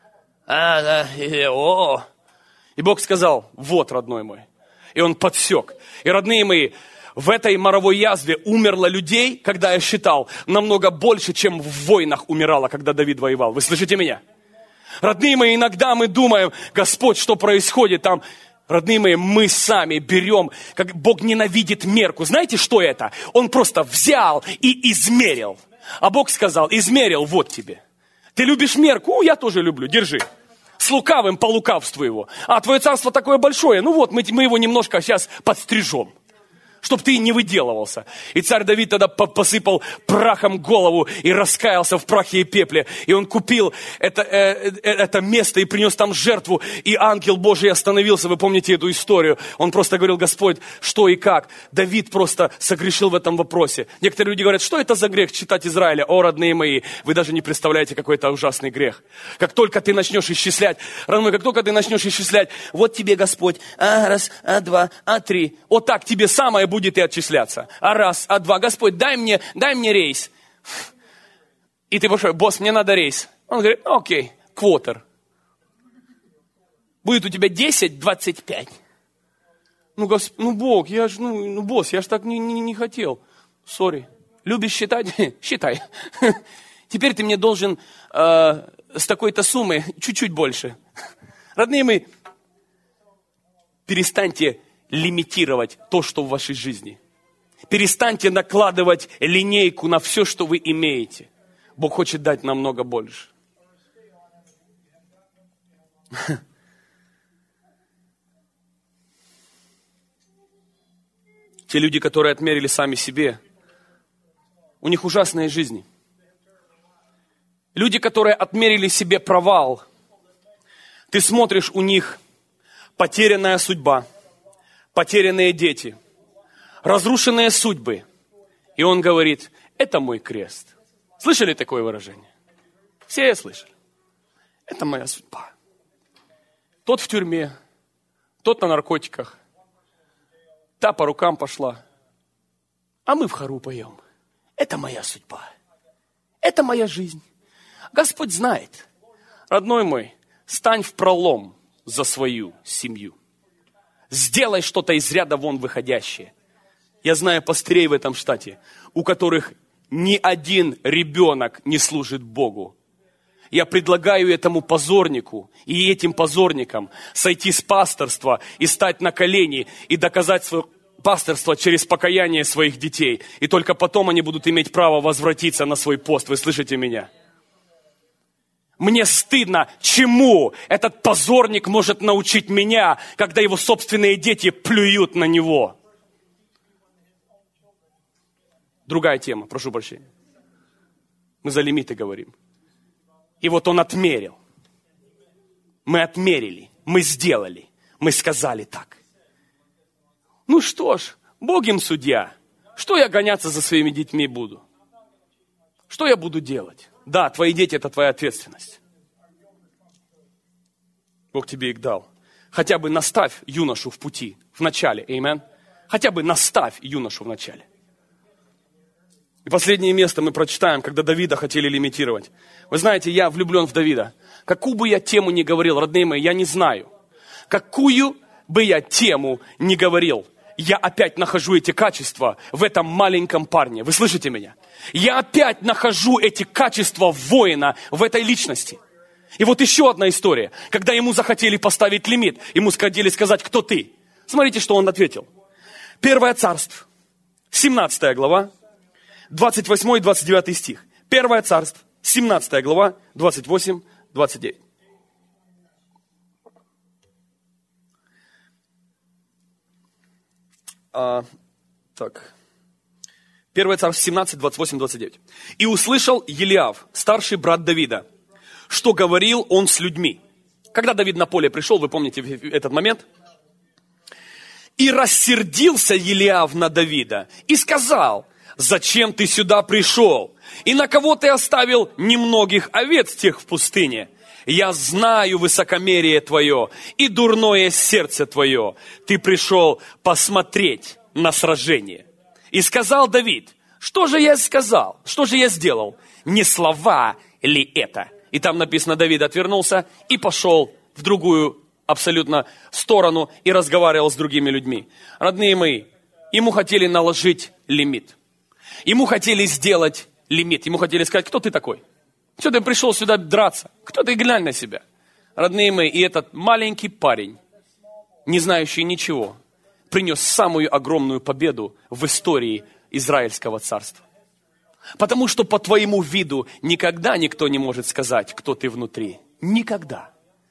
А, да, и, о. И Бог сказал, вот, родной мой. И он подсек. И, родные мои, в этой моровой язве умерло людей, когда я считал, намного больше, чем в войнах умирало, когда Давид воевал. Вы слышите меня? Родные мои, иногда мы думаем, Господь, что происходит там? Родные мои, мы сами берем, как Бог ненавидит мерку. Знаете, что это? Он просто взял и измерил. А Бог сказал, измерил, вот тебе. Ты любишь мерку? У, я тоже люблю, держи. С лукавым по лукавству его. А твое царство такое большое, ну вот, мы, мы его немножко сейчас подстрижем, чтобы ты не выделывался. И царь Давид тогда посыпал прахом голову и раскаялся в прахе и пепле. И он купил это, э, это место и принес там жертву. И ангел Божий остановился, вы помните эту историю. Он просто говорил, Господь, что и как. Давид просто согрешил в этом вопросе. Некоторые люди говорят, что это за грех читать Израиля? О, родные мои, вы даже не представляете, какой это ужасный грех. Как только ты начнешь исчислять, родной, как только ты начнешь исчислять, вот тебе Господь, а раз, а два, а три. Вот так тебе самое будет и отчисляться. А раз, а два. Господь, дай мне, дай мне рейс. И ты пошел, босс, мне надо рейс. Он говорит, окей, квотер. Будет у тебя десять, двадцать пять. Ну, Госп... ну Бог, я ж, ну, ну, босс, я ж так не, не, не хотел. Сори. Любишь считать? Считай. Теперь ты мне должен э, с такой-то суммы чуть-чуть больше. Родные мои, перестаньте лимитировать то, что в вашей жизни. Перестаньте накладывать линейку на все, что вы имеете. Бог хочет дать намного больше. Те люди, которые отмерили сами себе, у них ужасные жизни. Люди, которые отмерили себе провал, ты смотришь, у них потерянная судьба, потерянные дети, разрушенные судьбы. И он говорит, это мой крест. Слышали такое выражение? Все слышали. Это моя судьба. Тот в тюрьме, тот на наркотиках, та по рукам пошла, а мы в хору поем. Это моя судьба. Это моя жизнь. Господь знает. Родной мой, стань в пролом за свою семью. Сделай что-то из ряда вон выходящее. Я знаю пастырей в этом штате, у которых ни один ребенок не служит Богу. Я предлагаю этому позорнику и этим позорникам сойти с пасторства и стать на колени и доказать свое пасторство через покаяние своих детей. И только потом они будут иметь право возвратиться на свой пост. Вы слышите меня? Мне стыдно, чему этот позорник может научить меня, когда его собственные дети плюют на него. Другая тема, прошу прощения. Мы за лимиты говорим. И вот он отмерил. Мы отмерили, мы сделали, мы сказали так. Ну что ж, Бог им судья. Что я гоняться за своими детьми буду? Что я буду делать? Да, твои дети – это твоя ответственность. Бог тебе их дал. Хотя бы наставь юношу в пути, в начале. Аминь. Хотя бы наставь юношу в начале. И последнее место мы прочитаем, когда Давида хотели лимитировать. Вы знаете, я влюблен в Давида. Какую бы я тему ни говорил, родные мои, я не знаю. Какую бы я тему ни говорил, я опять нахожу эти качества в этом маленьком парне. Вы слышите меня? Я опять нахожу эти качества воина в этой личности. И вот еще одна история. Когда ему захотели поставить лимит, ему хотели сказать, кто ты. Смотрите, что он ответил. Первое царство, семнадцатая глава, двадцать восьмой и двадцать девятый стих. Первое царство, семнадцатая глава, двадцать восемь двадцать девять. А, так. Первое царство семнадцать, двадцать восемь, двадцать девять. «И услышал Елиав, старший брат Давида, что говорил он с людьми». Когда Давид на поле пришел, вы помните этот момент? «И рассердился Елиав на Давида и сказал: зачем ты сюда пришел? И на кого ты оставил немногих овец тех в пустыне? Я знаю высокомерие твое и дурное сердце твое. Ты пришел посмотреть на сражение». И сказал Давид: что же я сказал? Что же я сделал? Не слова ли это? И там написано, Давид отвернулся и пошел в другую абсолютно сторону и разговаривал с другими людьми. Родные мои, ему хотели наложить лимит. Ему хотели сделать лимит. Ему хотели сказать, кто ты такой? Что ты пришел сюда драться? Кто ты, глянь на себя? Родные мои, и этот маленький парень, не знающий ничего, принес самую огромную победу в истории Израильского царства. Потому что по твоему виду никогда никто не может сказать, кто ты внутри. Никогда.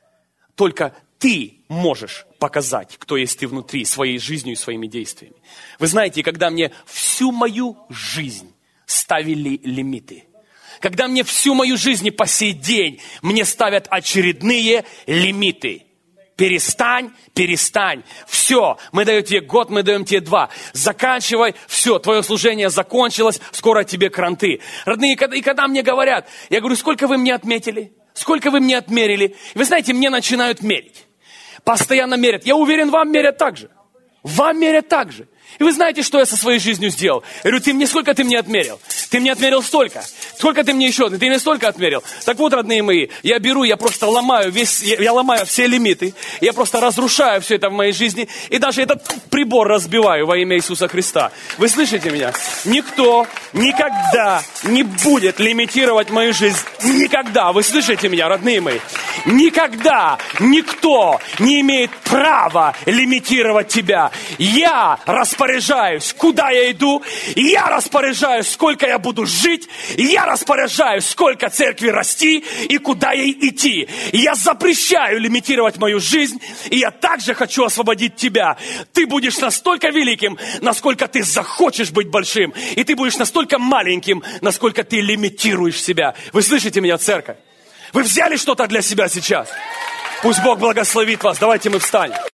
Только ты можешь показать, кто есть ты внутри, своей жизнью и своими действиями. Вы знаете, когда мне всю мою жизнь ставили лимиты, когда мне всю мою жизнь и по сей день мне ставят очередные лимиты. Перестань, перестань. Все, мы даем тебе год, мы даем тебе два. Заканчивай, все, твое служение закончилось, скоро тебе кранты. Родные, и когда мне говорят, я говорю, сколько вы мне отметили? Сколько вы мне отмерили? И вы знаете, мне начинают мерить. Постоянно мерят. Я уверен, вам мерят так же. Вам мерят так же. И вы знаете, что я со своей жизнью сделал? Я говорю, ты мне сколько ты мне отмерил? Ты мне отмерил столько. Сколько ты мне еще? Ты мне столько отмерил. Так вот, родные мои, я беру, я просто ломаю весь, я, я ломаю все лимиты. Я просто разрушаю все это в моей жизни. И даже этот прибор разбиваю во имя Иисуса Христа. Вы слышите меня? Никто никогда не будет лимитировать мою жизнь. Никогда. Вы слышите меня, родные мои? Никогда никто не имеет права лимитировать тебя. Я распоряжаюсь, куда я иду. Я распоряжаюсь, сколько я буду жить. Я распоряжаюсь, сколько церкви расти и куда ей идти. Я запрещаю лимитировать мою жизнь. И я также хочу освободить тебя. Ты будешь настолько великим, насколько ты захочешь быть большим. И ты будешь настолько маленьким, насколько ты лимитируешь себя. Вы слышите меня, церковь? Вы взяли что-то для себя сейчас? Пусть Бог благословит вас. Давайте мы встанем.